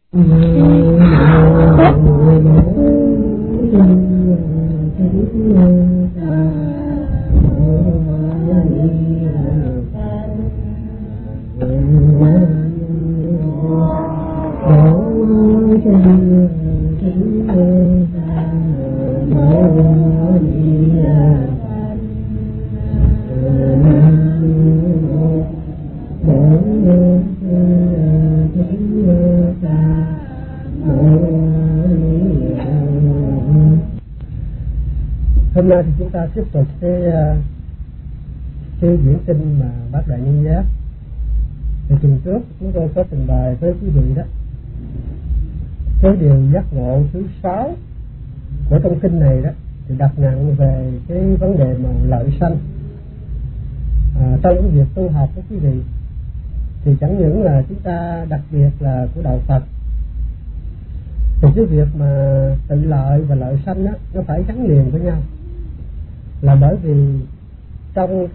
Hôm nay thì chúng ta tiếp tục cái diễn sinh mà Bác Đại Nhân Giác. Thì tuần trước chúng tôi có trình bày với quý vị đó cái điều giác ngộ thứ 6 của trong kinh này đó, thì đặt nặng về cái vấn đề mà lợi sanh. Trong cái việc tu học của quý vị thì chẳng những là chúng ta, đặc biệt là của đạo Phật, thì cái việc mà tự lợi và lợi sanh đó, nó phải gắn liền với nhau. Là bởi vì trong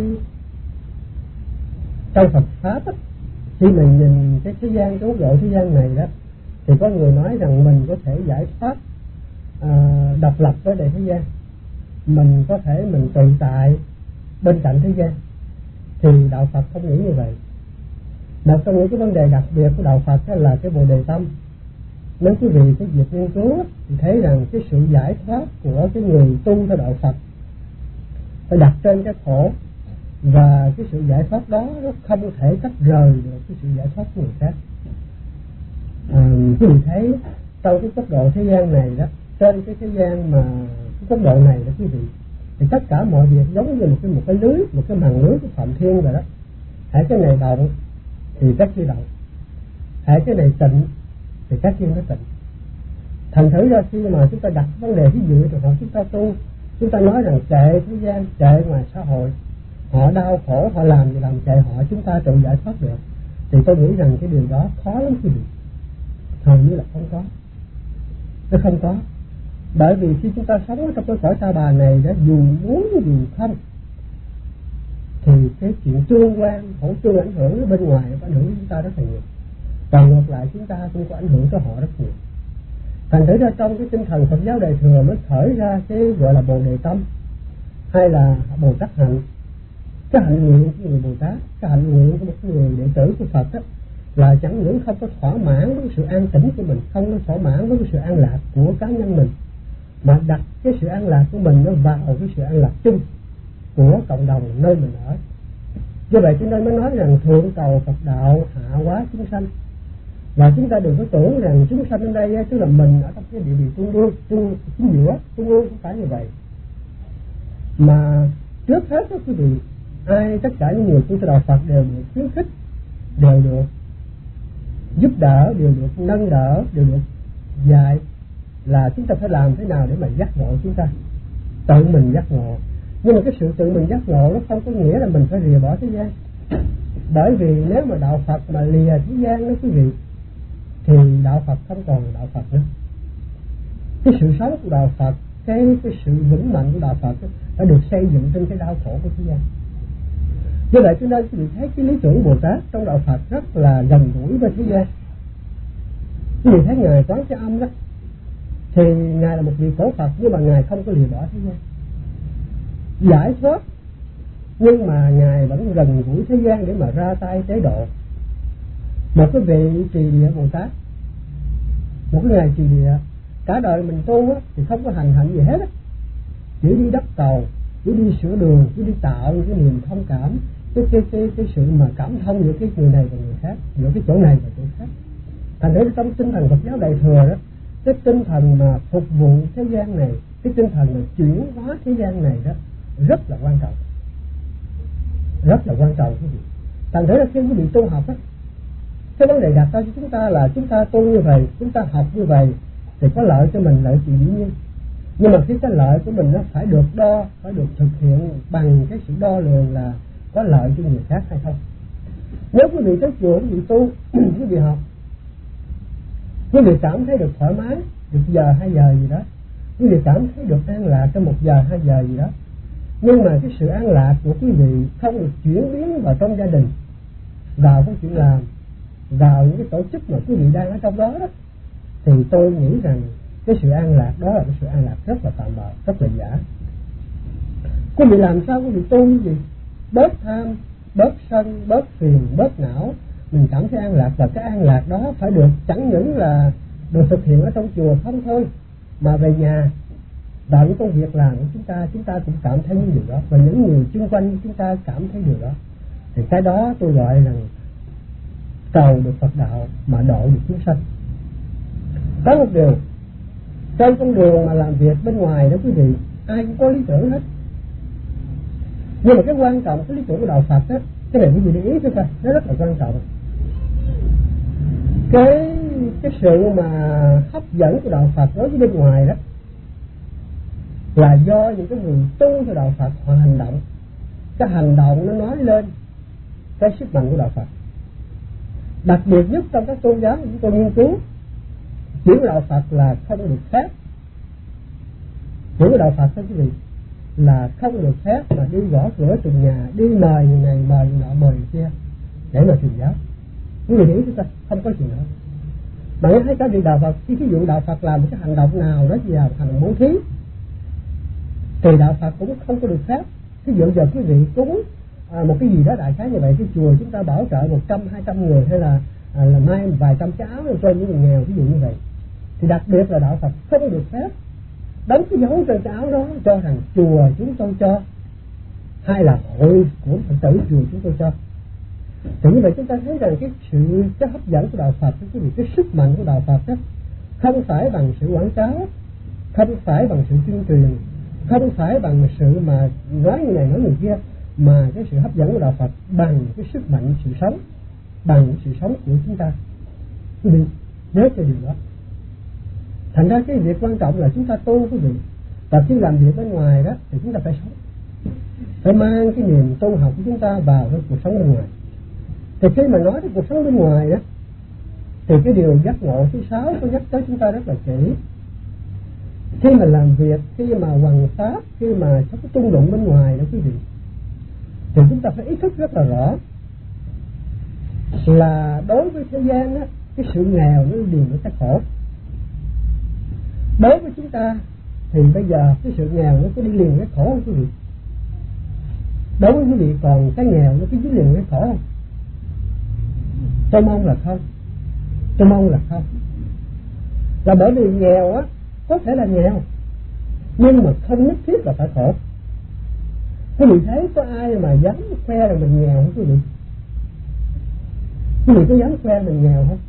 Phật pháp á, khi mình nhìn cái thế gian, cái quốc độ thế gian này đó, thì có người nói rằng mình có thể giải thoát độc lập với đại thế gian, mình có thể mình tự tại bên cạnh thế gian. Thì đạo Phật không nghĩ như vậy. Một trong những cái vấn đề đặc biệt của đạo Phật là cái Bồ Đề Tâm. Nếu quý vị cái việc nghiên cứu thì thấy rằng cái sự giải thoát của cái người tu theo đạo Phật phải đặt trên cái khổ, và cái sự giải thoát đó nó không thể tách rời được cái sự giải thoát của người khác. Quý vị thấy trong cái tốc độ thế gian này đó, trên cái thế gian mà cái tốc độ này đó quý vị, thì tất cả mọi việc giống như một cái lưới, một cái màn lưới của Phạm Thiên rồi đó. Hãy cái này động thì các kia động, hãy cái này tịnh thì các kia nó tịnh. Thành thử ra khi mà chúng ta đặt vấn đề ví dụ trường hợp chúng ta tu, chúng ta nói rằng kệ thế gian, kệ ngoài xã hội, họ đau khổ, họ làm gì làm, kệ họ, chúng ta tự giải thoát được, thì tôi nghĩ rằng cái điều đó khó lắm quý vị. Hầu như là không có, nó không có. Bởi vì khi chúng ta sống trong cái cõi ta bà này đó, dù muốn dù không, thì cái chuyện tương quan, hỗ tương ảnh hưởng bên ngoài ảnh hưởng đến chúng ta rất là nhiều, còn ngược lại chúng ta cũng có ảnh hưởng tới họ rất nhiều. Thành thử ra trong cái tinh thần Phật giáo Đại thừa mới khởi ra cái gọi là Bồ Đề Tâm, hay là Bồ Tát hạnh. Cái hạnh nguyện của người Bồ Tát, cái hạnh nguyện của một người đệ tử của Phật đó, là chẳng những không có thỏa mãn với sự an tĩnh của mình, không có thỏa mãn với sự an lạc của cá nhân mình, mà đặt cái sự an lạc của mình nó vào cái sự an lạc chung của cộng đồng nơi mình ở. Do vậy cho nên mới nói rằng thượng cầu Phật đạo, hạ hóa chúng sanh. Và chúng ta đừng có tưởng rằng chúng sanh ở đây tức là mình ở trong cái địa vị trung ương, trung giữa, trung ương, không phải như vậy. Mà trước hết đó quý vị, tất cả những người tu đạo Phật đều được khuyến khích, đều được giúp đỡ, đều được nâng đỡ, đều được dạy là chúng ta phải làm thế nào để mà giác ngộ chúng ta, tự mình giác ngộ. Nhưng mà cái sự tự mình giác ngộ nó không có nghĩa là mình phải rìa bỏ thế gian. Bởi vì nếu mà đạo Phật mà lìa thế gian đó quý vị, thì đạo Phật không còn là đạo Phật nữa. Cái sự sống của đạo Phật, cái sự vững mạnh của đạo Phật đã được xây dựng trên cái đau khổ của thế gian. Do vậy cho nên quý vị thấy cái lý tưởng Bồ Tát trong đạo Phật rất là gần gũi với thế gian. Quý vị thấy Ngài Quán Thế Âm đó, thì Ngài là một vị cổ Phật, nhưng mà Ngài không có lìa bỏ thế gian, giải thoát, nhưng mà Ngài vẫn gần gũi thế gian để mà ra tay tế độ. Một cái vị trì địa Bồ Tát, một cái ngày trì địa, cả đời mình tu á, thì không có hành hạnh gì hết á, chỉ đi đắp cầu, chỉ đi sửa đường, chỉ đi tạo cái niềm thông cảm, cái sự mà cảm thông giữa cái người này và người khác, giữa cái chỗ này và chỗ khác. Thành ra trong tinh thần Phật giáo Đại thừa đó, cái tinh thần mà phục vụ thế gian này, cái tinh thần mà chuyển hóa thế gian này đó rất là quan trọng, rất là quan trọng quý vị. Thành ra khi quý vị tu học á, cái vấn đề đặt ra cho chúng ta là chúng ta tu như vậy, chúng ta học như vậy thì có lợi cho mình, lợi chuyện dĩ nhiên. Nhưng mà cái lợi của mình nó phải được đo, phải được thực hiện bằng cái sự đo lường là có lợi cho người khác hay không. Nếu quý vị tới chùa, quý vị tu, quý vị học, quý vị cảm thấy được thoải mái, được giờ 2 giờ gì đó, quý vị cảm thấy được an lạc trong 1 giờ 2 giờ gì đó, nhưng mà cái sự an lạc của quý vị không được chuyển biến vào trong gia đình, vào cái chuyện làm, vào những cái tổ chức mà quý vị đang ở trong đó, thì tôi nghĩ rằng cái sự an lạc đó là cái sự an lạc rất là tạm bợ, rất là giả. Quý vị làm sao quý vị tu cái gì? Bớt tham, bớt sân, bớt phiền, bớt não, mình cảm thấy an lạc. Và cái an lạc đó phải được chẳng những là được thực hiện ở trong chùa không thôi, mà về nhà vào những công việc làm của chúng ta cũng cảm thấy những điều đó, và những người xung quanh chúng ta cảm thấy điều đó. Thì cái đó tôi gọi là cầu được Phật đạo mà độ được chúng sanh. Có một điều, trên con đường mà làm việc bên ngoài đó quý vị, ai cũng có lý tưởng hết, nhưng mà cái quan trọng cái lý tưởng của đạo Phật đó, cái này quý vị để ý cho coi, nó rất là quan trọng. Cái sự mà hấp dẫn của đạo Phật đối với bên ngoài đó là do những cái người tu theo đạo Phật họ hành động. Cái hành động nó nói lên cái sức mạnh của đạo Phật. Đặc biệt nhất trong các tôn giáo chúng tôi nghiên cứu, chữ của đạo Phật là không được phép. Chữ của đạo Phật đó quý vị là không được phép mà đi gõ cửa từng nhà, đi mời người này mời người nọ mời người kia để mà truyền giáo. Quý vị nghĩ chúng ta không có chuyện đó. Mà nếu thấy các vị đạo Phật, khi ví dụ đạo Phật làm một cái hành động nào đó vào hành động bố thí, thì đạo Phật cũng không có được phép. Ví dụ giờ quý vị cúng một cái gì đó đại khái như vậy, cái chùa chúng ta bảo trợ 100-200 người, hay là may vài trăm cái áo cho những người nghèo, ví dụ như vậy, thì đặc biệt là đạo Phật không được phép đóng cái dấu trên cái áo đó cho rằng chùa chúng tôi cho, hay là hội của Phật tử chùa chúng tôi cho. Thì như vậy chúng ta thấy rằng cái hấp dẫn của đạo Phật, cái sức mạnh của đạo Phật đó, không phải bằng sự quảng cáo, không phải bằng sự tuyên truyền, không phải bằng sự mà nói người này nói người kia, mà cái sự hấp dẫn của đạo Phật bằng cái sức mạnh sự sống, bằng sự sống của chúng ta. Quý vị nhớ cho điều đó. Thành ra cái việc quan trọng là chúng ta tu quý vị, và khi làm việc bên ngoài đó thì chúng ta phải sống, phải mang cái niềm tu học của chúng ta vào cái cuộc sống bên ngoài. Thì khi mà nói đến cuộc sống bên ngoài đó, thì cái điều giác ngộ thứ 6 có nhắc tới chúng ta rất là kỹ. Khi mà làm việc, khi mà hoằng pháp, khi mà có cái tung đụng bên ngoài đó quý vị, thì chúng ta phải ý thức rất là rõ là đối với thế gian đó, cái sự nghèo nó liền với cái khổ. Đối với chúng ta thì bây giờ cái sự nghèo nó có đi liền với khổ không quý vị? Đối với quý vị còn cái nghèo nó có đi liền với khổ không? Tôi mong là không. Tôi mong là không. Là bởi vì nghèo á, có thể là nghèo, nhưng mà không nhất thiết là phải khổ. Quý vị thấy có ai mà dám khoe là mình nghèo không quý vị? Quý vị có dám khoe mình nghèo không?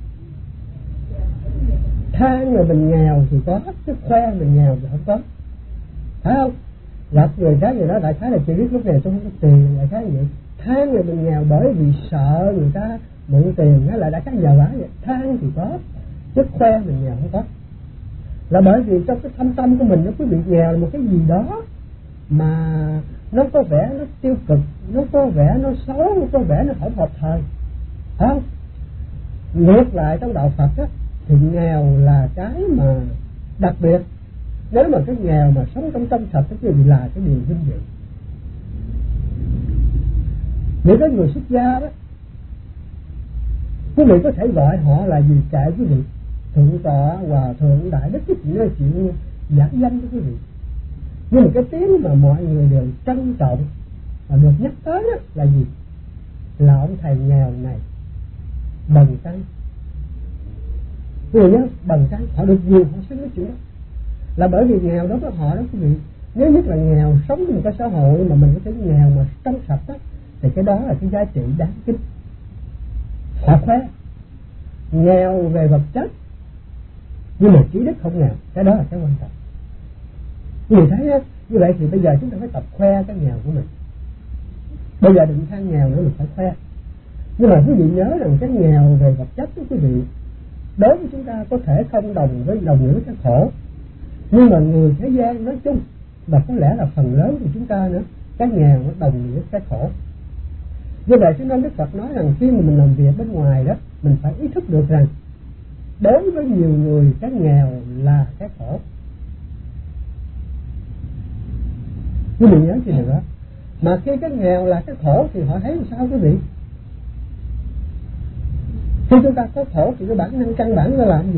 Than là mình nghèo thì có, chứ khoe mình nghèo thì không có, phải không? Gặp người khác gì đó đại khái là chỉ biết lúc này tôi không có tiền, đại khái vậy. Than là mình nghèo bởi vì sợ người ta mượn tiền, hay là đại khái nhờ vả vậy. Than thì có, chứ khoe mình nghèo không có. Là bởi vì trong cái thâm tâm của mình nó quý vị nghèo là một cái gì đó mà nó có vẻ nó tiêu cực, nó có vẻ nó xấu, nó có vẻ nó không hợp thời, phải không? Ngược lại trong đạo Phật á, thì nghèo là cái mà đặc biệt. Nếu mà cái nghèo mà sống trong sạch thì là cái điều vinh dự. Những cái người xuất gia đó, quý vị có thể gọi họ là gì kệ quý vị, thượng tọa, hòa thượng, đại đức, cái chuyện là chuyện giả danh của quý vị. Nhưng mà cái tiếng mà mọi người đều trân trọng và được nhắc tới đó là gì? Là ông thầy nghèo này bần tăng. Quý vị nhớ, bần tăng, họ được nhiều, họ xứng với chuyện đó. Là bởi vì nghèo đó của họ đó quý vị. Nếu nhất là nghèo sống trong một cái xã hội mà mình có thể nghèo mà trong sạch đó, thì cái đó là cái giá trị đáng kính. Họ khoe nghèo về vật chất, nhưng mà trí đức không nghèo, cái đó là cái quan trọng. Quý vị thấy á, như vậy thì bây giờ chúng ta phải tập khoe cái nghèo của mình. Bây giờ đừng than nghèo nữa, mình phải khoe. Nhưng mà quý vị nhớ rằng cái nghèo về vật chất của quý vị, đối với chúng ta có thể không đồng nghĩa với cái khổ, nhưng mà người thế gian nói chung, và có lẽ là phần lớn của chúng ta nữa, cái nghèo nó đồng nghĩa với cái khổ. Như vậy cho nên Đức Phật nói rằng khi mà mình làm việc bên ngoài đó, mình phải ý thức được rằng đối với nhiều người cái nghèo là cái khổ. Quý vị nhớ chuyện đó. Mà khi cái nghèo là cái khổ thì họ thấy làm sao quý vị? Khi chúng ta có khổ thì cái bản năng căn bản nó làm gì?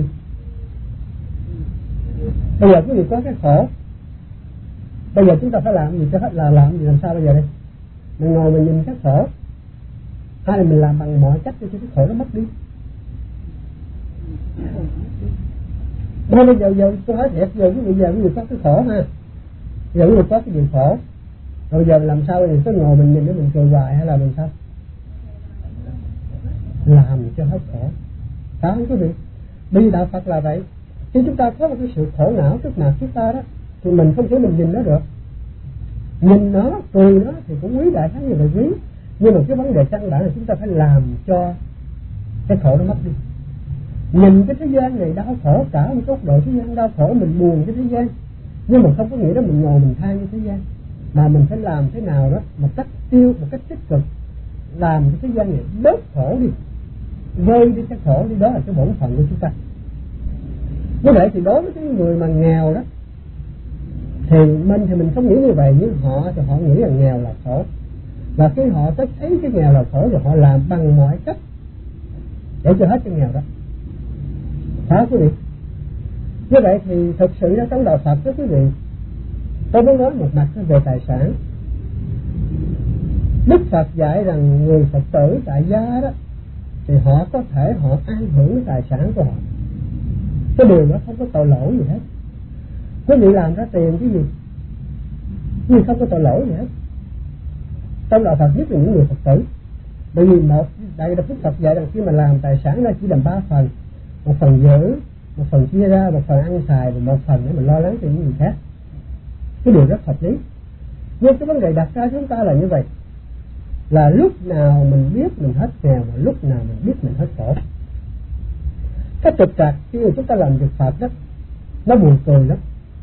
Bây giờ quý vị có cái khổ, bây giờ chúng ta phải làm gì cho hết, là làm gì, làm sao bây giờ đây? Mình ngồi mình nhìn cái khổ, hay là mình làm bằng mọi cách để cho cái khổ nó mất đi? Bây giờ tôi nói thiệt, giờ quý vị có cái khổ ha, giờ quý vị có cái điều khổ, rồi giờ làm sao thì cứ ngồi mình nhìn để mình cười hoài, hay là mình sao? Làm cho hết khổ. Phải không quý vị? Đi đạo Phật là vậy. Khi chúng ta có một cái sự khổ não trước mặt chúng ta đó, thì mình không thể mình nhìn nó được. Nhìn nó, cười nó thì cũng quý đại, khác như vậy quý. Nhưng mà cái vấn đề căn bản là chúng ta phải làm cho cái khổ nó mất đi. Nhìn cái thế gian này đau khổ, cả một góc độ thế gian đau khổ, mình buồn cái thế gian, nhưng mà không có nghĩa đó mình ngồi mình than như thế gian, mà mình phải làm thế nào đó một cách tích cực, làm cái thế gian này bớt khổ đi, vơi đi cái khổ đi. Đó là cái bổn phận của chúng ta. Như vậy thì đối với cái người mà nghèo đó, thì mình không nghĩ như vậy, nhưng họ thì họ nghĩ là nghèo là khổ, và khi họ thấy cái nghèo là khổ rồi họ làm bằng mọi cách để cho hết cái nghèo đó. Phải quý vị? Như vậy thì thực sự ra trong đạo Phật đó quý vị, tôi muốn nói một mặt về tài sản. Đức Phật dạy rằng người Phật tử tại gia đó thì họ có thể họ an hưởng cái tài sản của họ, cái điều đó không có tội lỗi gì hết. Quý vị làm ra tiền cái gì nhưng không có tội lỗi gì hết. Trong đạo Phật nhất là những người Phật tử, bởi vì Đại Đức Phật dạy rằng khi mà làm tài sản ra chỉ làm 3 phần, một phần giữ, một phần chia ra, một phần ăn xài, và một phần để mình lo lắng cho những người khác. Cái điều rất hợp lý. Nhưng cái vấn đề đặt ra chúng ta là như vậy, là lúc nào mình biết mình hết nghèo, mà lúc nào mình biết mình hết khổ. Cái trục trặc khi mà chúng ta làm việc Phật đó, nó buồn cười lắm.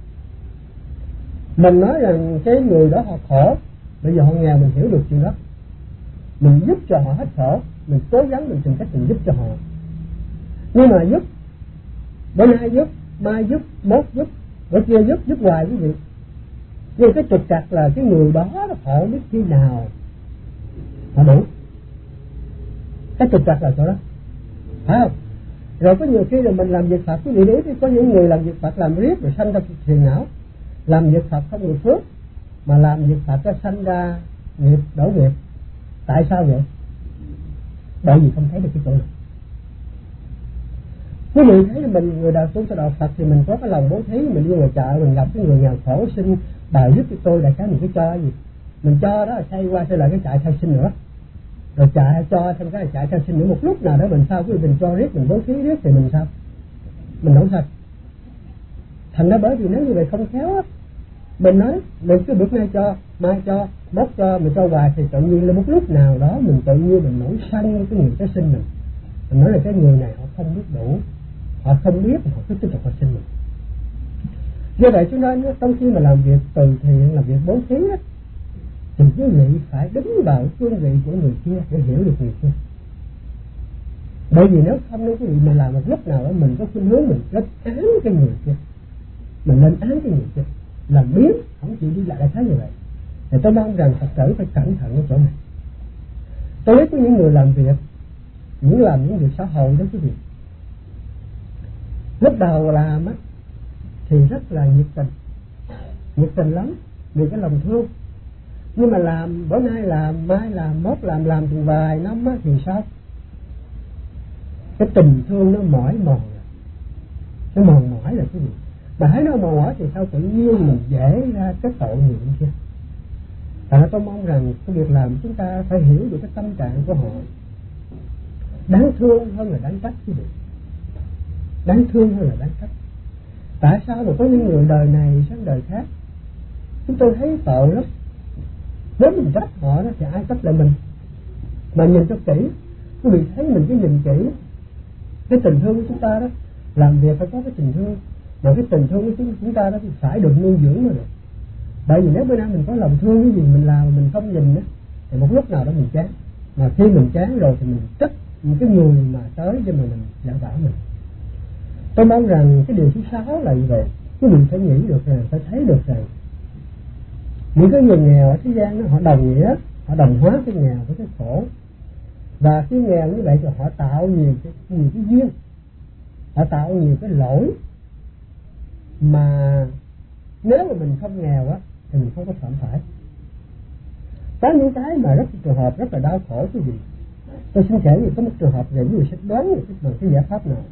Mình nói rằng cái người đó họ khổ, bây giờ họ nghèo, mình hiểu được chuyện đó, mình giúp cho họ hết khổ, mình cố gắng mình tìm cách mình giúp cho họ. Nhưng mà giúp, bữa nay giúp, mai giúp, mốt giúp, bữa kia giúp hoài quý vị. Nhưng cái trục trặc là cái người đó họ không biết khi nào họ đủ. Cái trục trặc là chỗ đó, phải không? Rồi có nhiều khi là mình làm việc Phật, quý vị biết có những người làm việc Phật làm riết rồi sanh ra phiền não. Làm việc Phật không được phước, mà làm việc Phật sanh ra nghiệp, đổ nghiệp. Tại sao vậy? Bởi vì không thấy được cái chỗ này. Quý vị thấy là mình người đạo tu cho đạo Phật thì mình có cái lòng bố thí, mình đi ngoài chợ mình gặp cái người nghèo khổ xin bà giúp cho tôi, đại khái mình cứ cho gì, mình cho đó là xây qua xây lại cái trại khai sinh nữa, rồi chạy cho thêm cái trại khai sinh nữa. Một lúc nào đó mình sao quý vị, mình cho riết, mình bố thí riết thì mình sao? Mình không sao. Thành ra bởi vì nếu như vậy không khéo á, mình nói mình cứ bữa nay cho, mai cho, mốt cho, mình cho hoài thì tự nhiên là một lúc nào đó mình tự nhiên mình nổi sân với cái người tái sinh mình nói là cái người này họ không biết đủ, họ không biết, họ cứ tiếp tục họ sinh mình. Do vậy cho nên trong khi mà làm việc từ thiện, làm việc bố thí á, thì quý vị phải đứng vào cương vị của người kia để hiểu được người kia. Bởi vì nếu không, nếu quý vị mình làm một lúc nào đó mình có khuynh hướng mình lên án cái người kia, mình lên án cái người kia, làm biến, không chịu đi lại đại khái như vậy. Thì tôi mong rằng Phật tử phải cẩn thận ở chỗ này. Tôi biết có những người làm việc, những việc xã hội đó quý vị, lúc đầu làm á thì rất là nhiệt tình lắm vì cái lòng thương. Nhưng mà làm bữa nay làm, mai làm, mốt làm từng vài năm á thì sao? Cái tình thương nó mỏi mòn, nó mòn mỏi là cái gì? Mà thấy nó mòn mỏi thì sao tự nhiên mình dễ ra cái tội nghiệp kia. Tại tôi mong rằng cái việc làm chúng ta phải hiểu được cái tâm trạng của họ, đáng thương hơn là đáng trách chứ được. Đáng thương hơn là đáng trách. Tại sao mà có những người đời này sang đời khác chúng tôi thấy tội lắm. Nếu mình trách họ đó thì ai trách lại mình. Mà nhìn cho kỹ, quý vị thấy mình cứ nhìn kỹ cái tình thương của chúng ta đó, làm việc phải có cái tình thương, mà cái tình thương của chúng ta đó thì phải được nuôi dưỡng mới được. Bởi vì nếu bữa nay mình có lòng thương cái gì mình làm mình không nhìn đó, thì một lúc nào đó mình chán. Mà khi mình chán rồi thì mình trách những cái người mà tới cho mình dạy bảo mình. Tôi mong rằng cái điều thứ 6 là như vậy. Quý vị phải nghĩ được rằng, phải thấy được rằng những cái người nghèo ở thế gian đó, họ đồng nghĩa, họ đồng hóa cái nghèo với cái khổ. Và khi nghèo như vậy thì họ tạo nhiều cái duyên, họ tạo nhiều cái lỗi mà nếu mà mình không nghèo á thì mình không có phạm phải. Có những cái mà rất trường hợp rất là đau khổ quý vị. Tôi xin kể như có một trường hợp này, quý vị sẽ đoán được bằng cái giải pháp nào.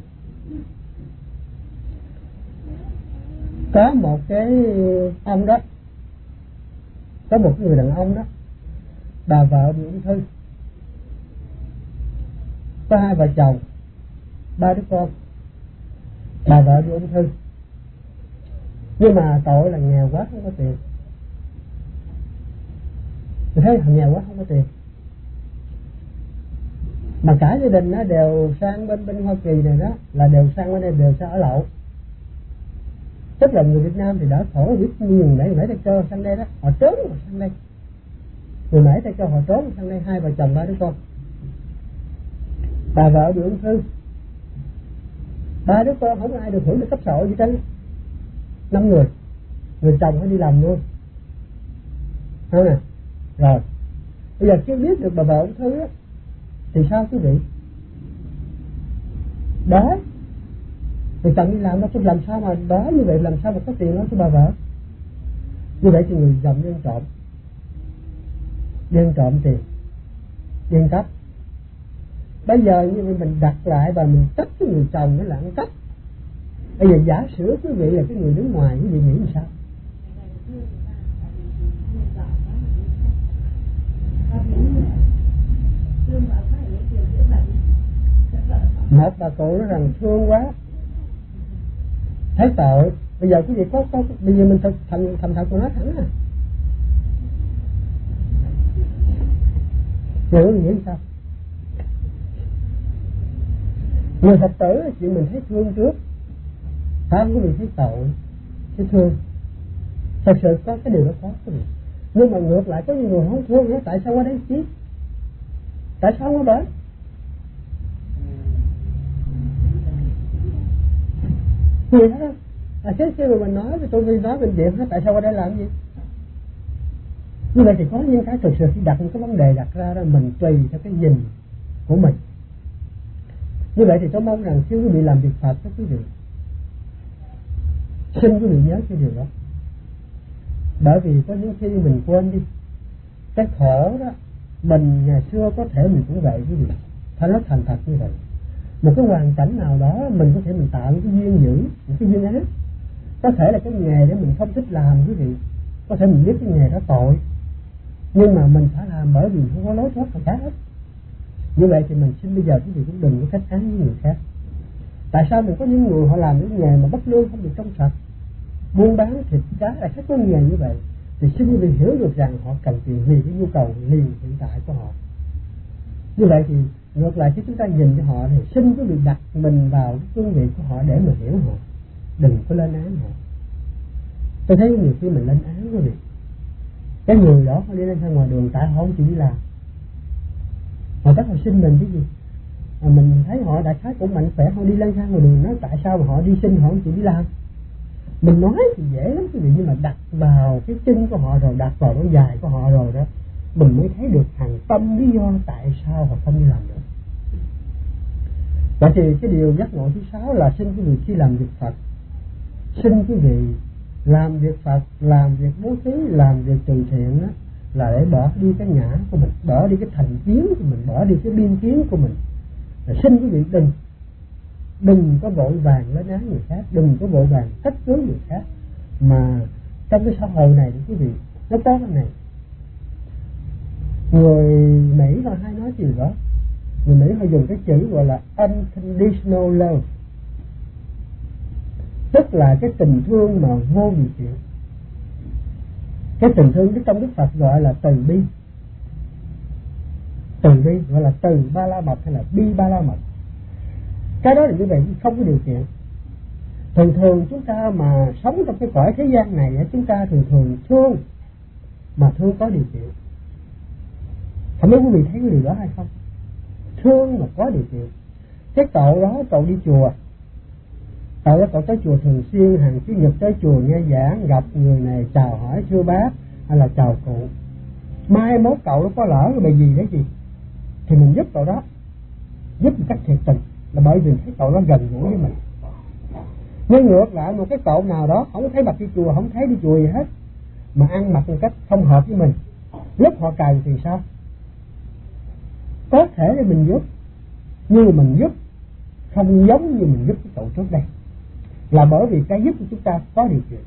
Có một cái ông đó, có một người đàn ông đó, bà vợ bị ung thư, có 2 vợ chồng, 3 đứa con. Bà vợ bị ung thư, nhưng mà tội là nghèo quá không có tiền. Mình thấy thằng nghèo quá không có tiền, mà cả gia đình nó đều sang bên Hoa Kỳ này đó, là đều sang bên đây, đều sang ở lậu. Tức là người Việt Nam thì đã khổ biết nhiều người Mễ Tay Cơ sang đây đó, họ trốn mà sang đây. Người Mễ Tay Cơ họ trốn sang đây, 2 vợ chồng 3 đứa con. Bà vợ bị ung thư, 3 đứa con không ai được hưởng được cấp xã hội gì hết, 5 người, người chồng phải đi làm luôn, không nè. Rồi bây giờ chưa biết được bà vợ ung thư á thì sao quý vị? Đói, người chồng đi làm đó, làm sao mà đói như vậy, làm sao mà có tiền đó cho bà vợ? Như vậy thì người chồng đi ăn trộm tiền, đi ăn cắp. Bây giờ như vậy mình đặt lại và mình trách cái người chồng nó là ăn cắp. Bây giờ giả sử quý vị là cái người đứng ngoài, quý vị nghĩ làm sao? Một bà cụ nói rằng thương quá, thấy tội. Bây giờ cái gì có bây giờ mình thành thật của nó thẳng à. Người nghĩ sao? Người Phật tử chuyện mình thấy thương trước, phải không? Mình thấy tội, thấy thương. Thật sự có cái điều đó có cái gì. Nhưng mà ngược lại có những người không thương nữa, tại sao ở đấy chứ? Tại sao không ở bển? Gì đó khi mà mình nói với tôi nói bệnh viện hết, tại sao ở đây làm gì? Như vậy thì có những cái thực sự khi đặt một cái vấn đề đặt ra đó, mình tùy theo cái nhìn của mình. Như vậy thì tôi mong rằng khi quý vị làm việc Phật đó quý vị, xin quý vị nhớ cái điều đó. Bởi vì có những khi mình quên đi cái khổ đó, mình ngày xưa có thể mình cũng vậy quý vị, phải nói thành thật như vậy. Một cái hoàn cảnh nào đó mình có thể mình tạo những cái duyên dữ, những cái duyên ác. Có thể là cái nghề để mình không thích làm quý vị, có thể mình biết cái nghề đó tội, nhưng mà mình phải làm bởi vì không có lối thoát nào khác hết. Như vậy thì mình xin bây giờ quý vị cũng đừng có trách án với người khác. Tại sao mình có những người họ làm những nghề mà bất lương không được trong sạch, buôn bán thịt cá là các nghề như vậy, thì xin quý vị hiểu được rằng họ cần tiền vì cái nhu cầu liền hiện tại của họ. Như vậy thì ngược lại khi chúng ta nhìn cho họ thì xin quý vị đặt mình vào cái cương vị của họ để mà hiểu họ, đừng có lên án họ. Tôi thấy nhiều khi mình lên án quý vị, cái người đó họ đi lên ra ngoài đường tại họ không chịu đi làm, họ bắt họ xin mình cái gì mà mình thấy họ đại khái cũng mạnh khỏe, họ đi lên ra ngoài đường nói tại sao mà họ đi xin họ không chịu đi làm. Mình nói thì dễ lắm quý vị, nhưng mà đặt vào cái chân của họ rồi, đặt vào cái dài của họ rồi đó, mình mới thấy được hàng tâm lý do tại sao họ không đi làm nữa. Vậy thì cái điều giác ngộ thứ 6 là xin quý vị khi làm việc Phật, xin quý vị làm việc Phật, làm việc bố thí, làm việc từ thiện đó, là để bỏ đi cái ngã của mình, bỏ đi cái thành kiến của mình, bỏ đi cái biên kiến của mình. Là xin quý vị đừng có vội vàng lên án người khác, đừng có vội vàng trách cứ người khác. Mà trong cái xã hội này quý vị, nó có cái này, người Mỹ họ hay nói gì đó, người Mỹ họ dùng cái chữ gọi là unconditional love, tức là cái tình thương mà vô điều kiện. Cái tình thương trong Đức Phật gọi là từ bi, gọi là từ ba la mật hay là bi ba la mật. Cái đó là như vậy, không có điều kiện. Thường chúng ta mà sống trong cái cõi thế gian này, chúng ta thường thương, mà thương có điều kiện. Không biết quý vị thấy cái điều đó hay không? Thương mà có điều kiện. Cái cậu đó cậu đi chùa, cậu đó cậu tới chùa thường xuyên, hàng Chủ nhật tới chùa nghe giảng, gặp người này chào hỏi thưa bác hay là chào cụ. Mai mốt cậu nó có lỡ cái bài gì đấy gì thì mình giúp cậu đó. giúp một cách thiệt tình, là bởi vì cái cậu đó gần gũi với mình. Nhưng ngược lại một cái cậu nào đó không thấy mặt đi chùa, không thấy đi chùa gì hết, mà ăn mặc một cách không hợp với mình, lúc họ cần thì sao? Có thể là mình giúp, nhưng mình giúp không giống như mình giúp cái cậu trước đây, là bởi vì cái giúp của chúng ta có điều kiện.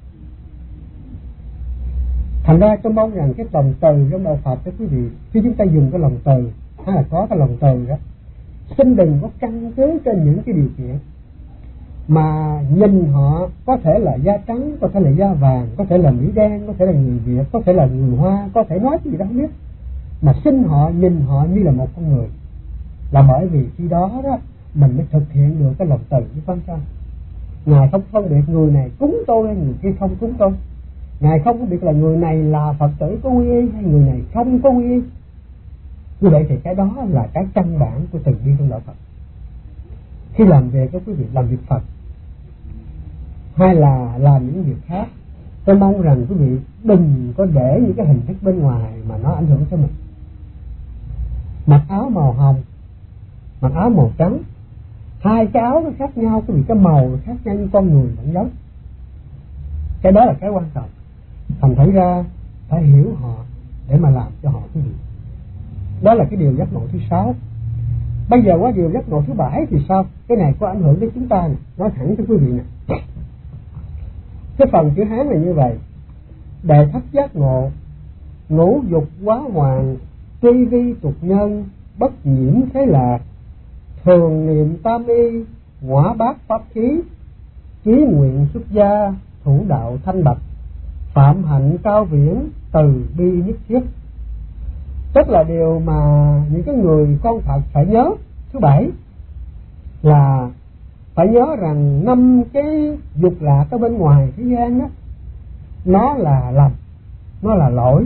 Thành ra tôi mong rằng cái lòng từ trong đạo Phật đó quý vị, khi chúng ta dùng cái lòng từ hay là có cái lòng từ đó, xin đừng có căn cứ trên những cái điều kiện mà nhìn họ có thể là da trắng, có thể là da vàng, có thể là Mỹ đen, có thể là người Việt, có thể là người Hoa, có thể nói cái gì đó không biết, mà xin họ nhìn họ như là một con người, là bởi vì khi đó đó mình mới thực hiện được cái lòng từ với con sao. Ngài không phân biệt người này cúng tôi hay người kia không cúng tôi. Ngài không có biết là người này là Phật tử có quy y hay người này không có quy y. Như vậy thì cái đó là cái căn bản của từ bi trong đạo Phật. Khi làm việc với quý vị, làm việc Phật hay là làm những việc khác, tôi mong rằng quý vị đừng có để những cái hình thức bên ngoài mà nó ảnh hưởng tới mình. Mặc áo màu hồng, mặc áo màu trắng, hai cái áo nó khác nhau, quý vị, cái màu khác nhau nhưng con người vẫn giống. Cái đó là cái quan trọng. Thành thử ra phải hiểu họ để mà làm cho họ quý vị. Đó là cái điều giác ngộ thứ 6. Bây giờ qua điều giác ngộ thứ 7 thì sao? Cái này có ảnh hưởng đến chúng ta nè, nói thẳng cho quý vị nè. Cái phần chữ Hán là như vậy: đệ thất giác ngộ, ngũ dục quá hoàng, tri vi tục nhân, bất nhiễm thế lạc, thường niệm tam y, ngõa bát pháp khí, chí nguyện xuất gia, thủ đạo thanh bạch, phạm hạnh cao viễn, từ bi nhất thiết. Tức là điều mà những cái người con Phật phải nhớ. Thứ 7 là phải nhớ rằng 5 cái dục lạc ở bên ngoài thế gian đó, nó là lầm, nó là lỗi.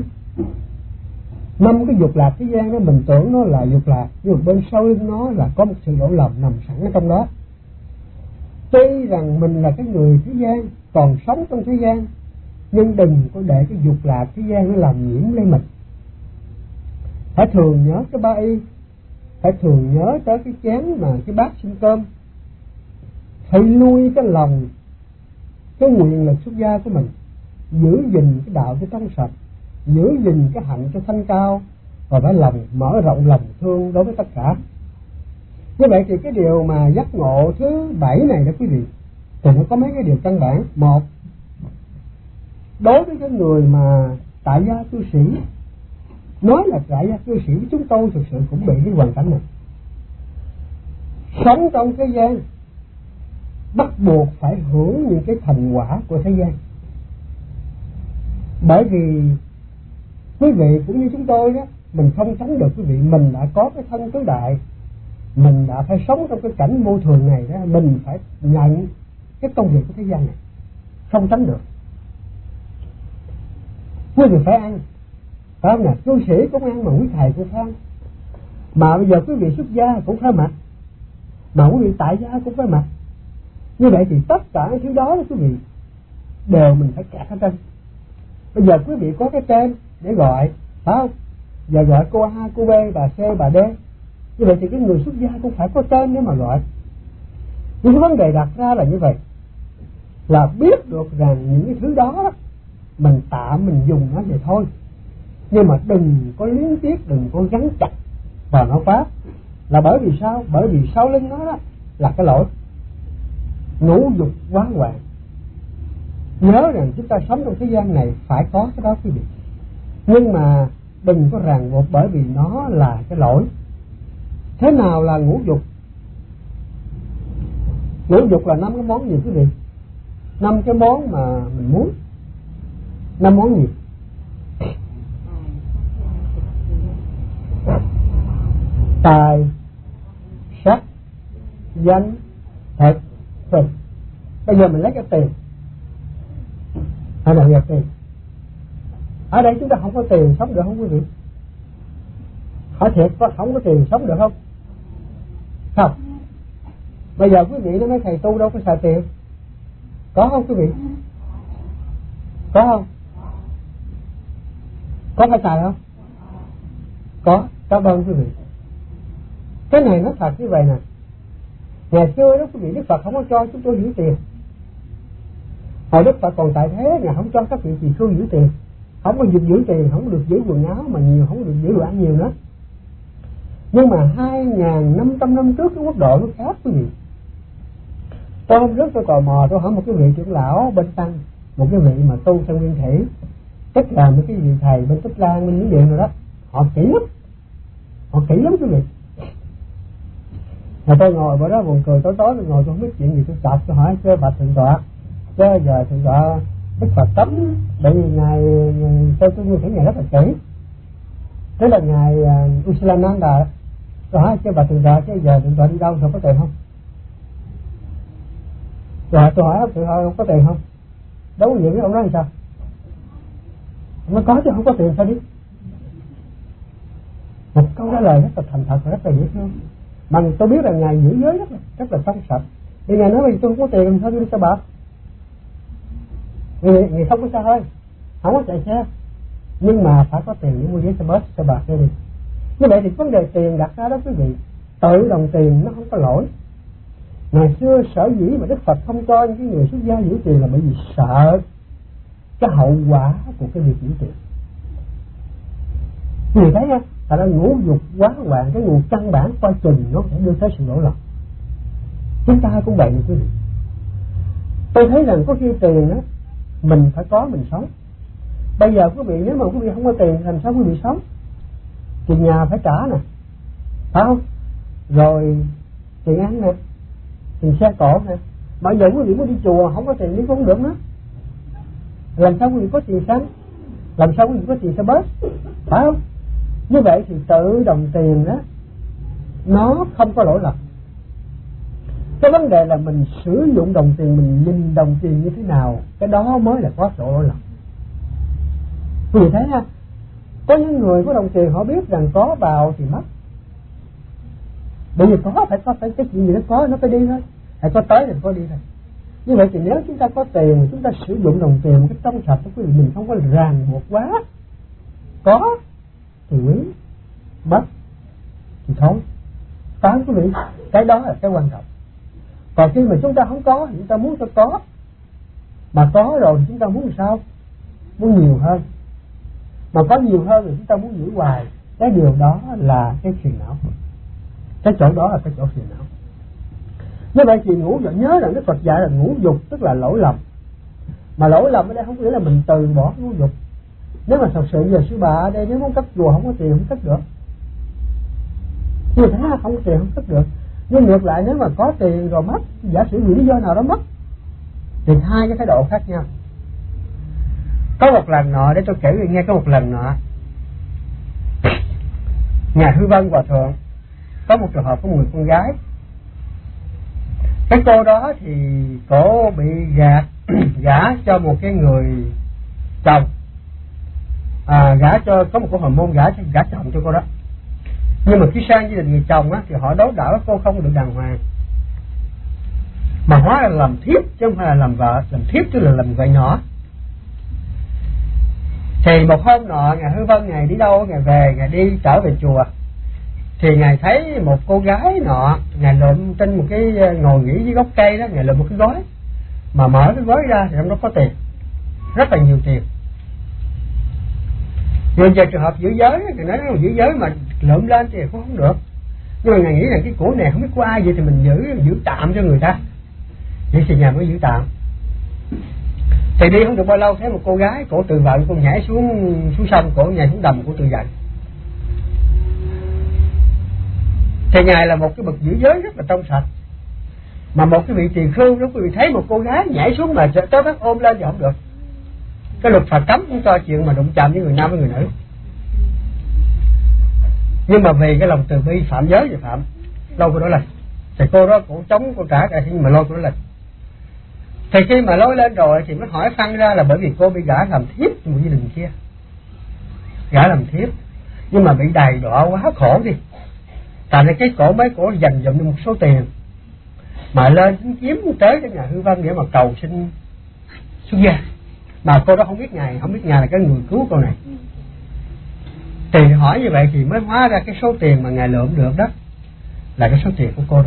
5 cái dục lạc thế gian đó mình tưởng nó là dục lạc, nhưng bên sau lưng nó là có một sự lỗi lầm nằm sẵn ở trong đó. Tuy rằng mình là cái người thế gian, còn sống trong thế gian, nhưng đừng có để cái dục lạc thế gian nó làm nhiễm lên mình. Phải thường nhớ cái ba y, phải thường nhớ tới cái chén mà cái bát xin cơm, phải nuôi cái lòng, cái nguyện lực xuất gia của mình, giữ gìn cái đạo cho trong sạch, giữ gìn cái hạnh cho thanh cao, và phải lòng mở rộng lòng thương đối với tất cả. Như vậy thì cái điều mà giác ngộ thứ 7 này đó quý vị, thì nó có mấy cái điều căn bản. Một, đối với cái người mà tại gia cư sĩ, nói là tại gia cư sĩ với chúng tôi thực sự cũng bị cái hoàn cảnh này. Sống trong thế gian bắt buộc phải hưởng những cái thành quả của thế gian. Bởi vì quý vị cũng như chúng tôi đó, mình không tránh được quý vị, mình đã có cái thân tứ đại, mình đã phải sống trong cái cảnh vô thường này đó, mình phải nhận cái công việc của thế gian này, không tránh được. Quý vị phải ăn, phải không nè? Cư sĩ cũng ăn, mà quý thầy cũng phải ăn, mà bây giờ quý vị xuất gia cũng phải mặc, mà quý vị tại gia cũng phải mặc. Như vậy thì tất cả những thứ đó quý vị đều mình phải kẹt ở trên. Bây giờ quý vị có cái tên để gọi, phải không? Giờ gọi cô A, cô B, bà C, bà D. Như vậy thì cái người xuất gia cũng phải có tên để mà gọi. Nhưng cái vấn đề đặt ra là như vậy, là biết được rằng những cái thứ đó mình tạm mình dùng nó vậy thôi, nhưng mà đừng có luyến tiếc, đừng có gắn chặt vào nó quá. Là bởi vì sao? Bởi vì sau lưng nó đó là cái lỗi ngũ dục quá hoàng. Nhớ rằng chúng ta sống trong thế gian này phải có cái đó quý vị, nhưng mà đừng có ràng buộc, bởi vì nó là cái lỗi. Thế nào là ngũ dục? Ngũ dục là 5 cái món gì quý vị? 5 cái món mà mình muốn. 5 món gì? Tài, sắc, danh, thực, tình. Bây giờ mình lấy cái tiền, hay là tiền. Ở đây chúng ta không có tiền sống được không quý vị? Hỏi thiệt, có không có tiền sống được không? Không. Bây giờ quý vị nói mấy thầy tu đâu có xài tiền, có không quý vị? Có không? Có phải xài không? Có. Cảm ơn quý vị. Cái này nó thật như vậy nè. Ngày xưa đó quý vị, Đức Phật không có cho chúng tôi giữ tiền. Hồi Đức Phật còn tại thế, Ngài không cho các vị tỳ khưu giữ tiền. Không có được giữ tiền, không được giữ quần áo mà nhiều, không được giữ đồ ăn nhiều nữa. Nhưng mà 2.500 năm trước cái quốc độ nó khác quý vị. Tôi hôm trước tôi tò mò, tôi hỏi một cái vị trưởng lão bên Tăng, một cái vị mà tu theo nguyên thủy, tức là mấy cái vị thầy bên Tích Lan, bên Miến Điện rồi đó, họ kỹ lắm quý vị. Mà tôi ngồi bữa đó buồn cười, tối tôi ngồi tôi không biết chuyện gì, tôi chọc tôi hỏi chứ bạch thượng tọa, chứ giờ thượng tọa Đức Phật cấm, bởi vì ngài tôi nguyên thủy ngài rất là kỹ, tức là ngài Usilananda. Tôi hỏi chứ bạch thượng tọa, chứ giờ thượng tọa đi đâu rồi có tiền không? Rồi tôi hỏi thượng tọa có tiền không? Đâu có gì với ông nói làm sao? Nó có chứ không có tiền sao đi? Một câu trả lời rất là thành thật và rất là dễ thương. Mà tôi biết là ngài giữ giới rất là trong sạch. Thì ngài nói vì tôi không có tiền làm sao tôi đi xe bạc? Ngài không có xe hơi, không có chạy xe, nhưng mà phải có tiền để mua vé xe bus, xe bạc đây đi. Như vậy thì vấn đề tiền đặt ra đó quý vị, tự đồng tiền nó không có lỗi. Ngày xưa sở dĩ mà Đức Phật không cho những cái người xuất gia giữ tiền là bởi vì sợ cái hậu quả của cái việc giữ tiền. Người thấy không? Tại đó ngũ dục quá hoạn, cái nguồn căn bản coi chừng nó sẽ đưa tới sự đổ lỗi. Chúng ta cũng vậy quý vị. Tôi thấy rằng có khi tiền đó mình phải có mình sống. Bây giờ quý vị nếu mà quý vị không có tiền làm sao quý vị sống? Tiền nhà phải trả nè, phải không? Rồi tiền ăn nè, tiền xe cộ nè. Mà giờ quý vị muốn đi chùa không có tiền đi cũng không được nữa. Làm sao quý vị có tiền xăng? Làm sao quý vị có tiền xe bus? Phải không? Như vậy thì tự đồng tiền đó nó không có lỗi lầm. Cái vấn đề là mình sử dụng đồng tiền, mình nhìn đồng tiền như thế nào, cái đó mới là có lỗi lầm. Vì thế ha, có những người có đồng tiền họ biết rằng có vào thì mất. Bởi vì có phải cái chuyện gì nó có nó phải đi thôi, phải có tới thì có đi thôi. Như vậy thì nếu chúng ta có tiền, chúng ta sử dụng đồng tiền một cách trong sạch, quý vị, mình không có ràng buộc quá. Có thì quý, mất thì thôi. Phải quý vị, cái đó là cái quan trọng. Còn khi mà chúng ta không có thì chúng ta muốn cho có, mà có rồi thì chúng ta muốn làm sao? Muốn nhiều hơn. Mà có nhiều hơn thì chúng ta muốn giữ hoài. Cái điều đó là cái phiền não. Cái chỗ đó là cái chỗ phiền não. Như vậy thì ngũ dục, nhớ rằng Đức Phật dạy là ngũ dục tức là lỗi lầm. Mà lỗi lầm ở đây không nghĩa là mình từ bỏ ngũ dục. Nếu mà thật sự giờ sư bà ở đây nếu muốn cất chùa không có tiền không cất được. Như thế không có tiền không cất được. Nhưng ngược lại nếu mà có tiền rồi mất, giả sử vì lý do nào đó mất, thì hai cái thái độ khác nhau. Có một lần nọ, để tôi kể cho nghe, có một lần nọ nhà Hư Vân Hòa Thượng có một trường hợp của một người con gái. Cái cô đó thì cổ bị gả cho một cái người chồng, gả cho có một cái hormone gả chồng cho cô đó. Nhưng mà khi sang gia đình người chồng á, thì họ đấu đảo cô không được đàng hoàng, mà hóa là làm thiếp chứ không phải là làm vợ. Làm thiếp tức là làm vợ nhỏ. Thì một hôm nọ ngài Hư Vân ngài đi đâu, ngài về, ngài đi trở về chùa, thì ngài thấy một cô gái nọ, ngài lượm trên một cái ngồi nghỉ dưới gốc cây đó, ngài lượm một cái gói, mà mở cái gói ra thì trong đó có tiền, rất là nhiều tiền. Rồi giờ trường hợp giữ giới, ngài nói là giữ giới mà lượm lên thì cũng không được. Nhưng mà ngài nghĩ rằng cái của này không biết của ai, vậy thì mình giữ tạm cho người ta. Vậy thì nhà mới giữ tạm. Thì đi không được bao lâu thấy một cô gái, cổ tự vận, cô nhảy xuống sông, cổ nhảy xuống đầm, cổ tự vận. Thì ngài là một cái bậc giữ giới rất là trong sạch, mà một cái vị tỳ khưu đó quý vị thấy một cô gái nhảy xuống mà tới bắt ôm lên thì không được. Cái luật Phật cấm cũng cho chuyện mà đụng chạm với người nam với người nữ. Nhưng mà vì cái lòng từ bi phạm giới thì phạm, lôi cô đó lên. Thì cô đó cũng chống cô trả nhưng mà lôi cô đó lên. Thì khi mà lôi lên rồi thì mới hỏi phân ra là bởi vì cô bị gả làm thiếp một gia đình kia, gả làm thiếp, nhưng mà bị đầy đọa quá khổ đi. Tại nên cái cổ mấy cổ dành dụm được một số tiền mà lên tính kiếm tới cái nhà Hư Vân để mà cầu xin xuất gia. Mà cô đó không biết ngài là cái người cứu cô này. Thì hỏi như vậy thì mới hóa ra cái số tiền mà ngài lượm được đó là cái số tiền của cô đó.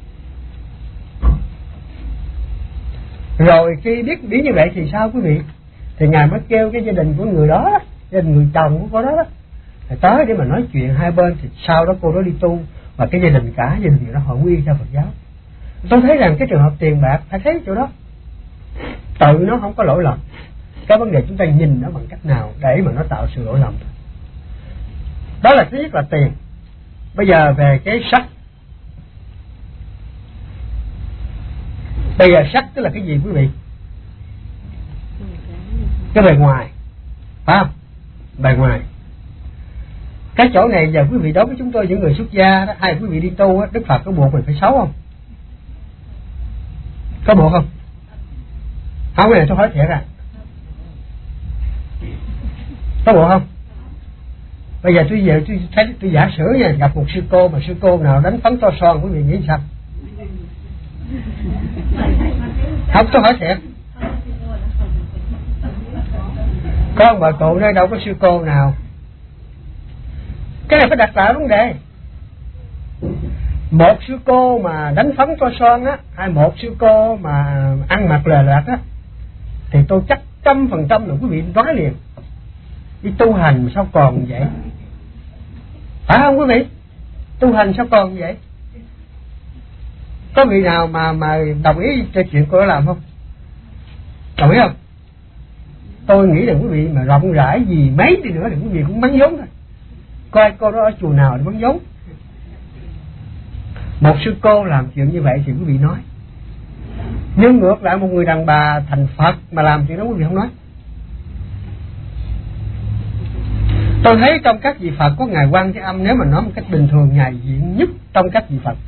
Rồi khi biết như vậy thì sao quý vị? Thì Ngài mới kêu cái gia đình của người đó, gia đình người chồng của cô đó, thì tới để mà nói chuyện hai bên. Thì sau đó cô đó đi tu, và cái gia đình cả gia đình đó họ quy theo Phật giáo. Tôi thấy rằng cái trường hợp tiền bạc phải thấy chỗ đó, tự nó không có lỗi lầm. Cái vấn đề chúng ta nhìn nó bằng cách nào để mà nó tạo sự lỗi lầm. Đó là thứ nhất là tiền. Bây giờ về cái sắc. Bây giờ sắc tức là cái gì quý vị? Cái bề ngoài, phải không? Bề ngoài. Cái chỗ này giờ quý vị đối với chúng tôi những người xuất gia đó, hay quý vị đi tu á, Đức Phật có buộc mình phải xấu không? Có buộc không? Không, cái này tôi hỏi thiệt à. Có buộc không? Bây giờ tôi giả sử nha, gặp một sư cô mà sư cô nào đánh phấn to son, quý vị nghĩ sao? Không, tôi hỏi thiệt. Có ông bà cụ nơi đâu có sư cô nào. Cái này phải đặt lại vấn đề. Một sư cô mà đánh phấn to son á, hay một sư cô mà ăn mặc lề lẹt á, thì tôi chắc 100% là quý vị nói liền, đi tu hành sao còn vậy? Phải không quý vị? Tu hành sao còn vậy? Có vị nào mà đồng ý cho chuyện cô đã làm không? Đồng ý không? Tôi nghĩ là quý vị mà rộng rãi gì mấy đi nữa thì quý vị cũng bắn vốn thôi. Coi cô đó ở chùa nào để bắn vốn. Một sư cô làm chuyện như vậy thì quý vị nói. Nhưng ngược lại một người đàn bà thành Phật mà làm chuyện đó quý vị không nói. Tôi thấy trong các vị Phật có Ngài Quan Thế Âm, nếu mà nói một cách bình thường, Ngài diện nhất trong các vị Phật.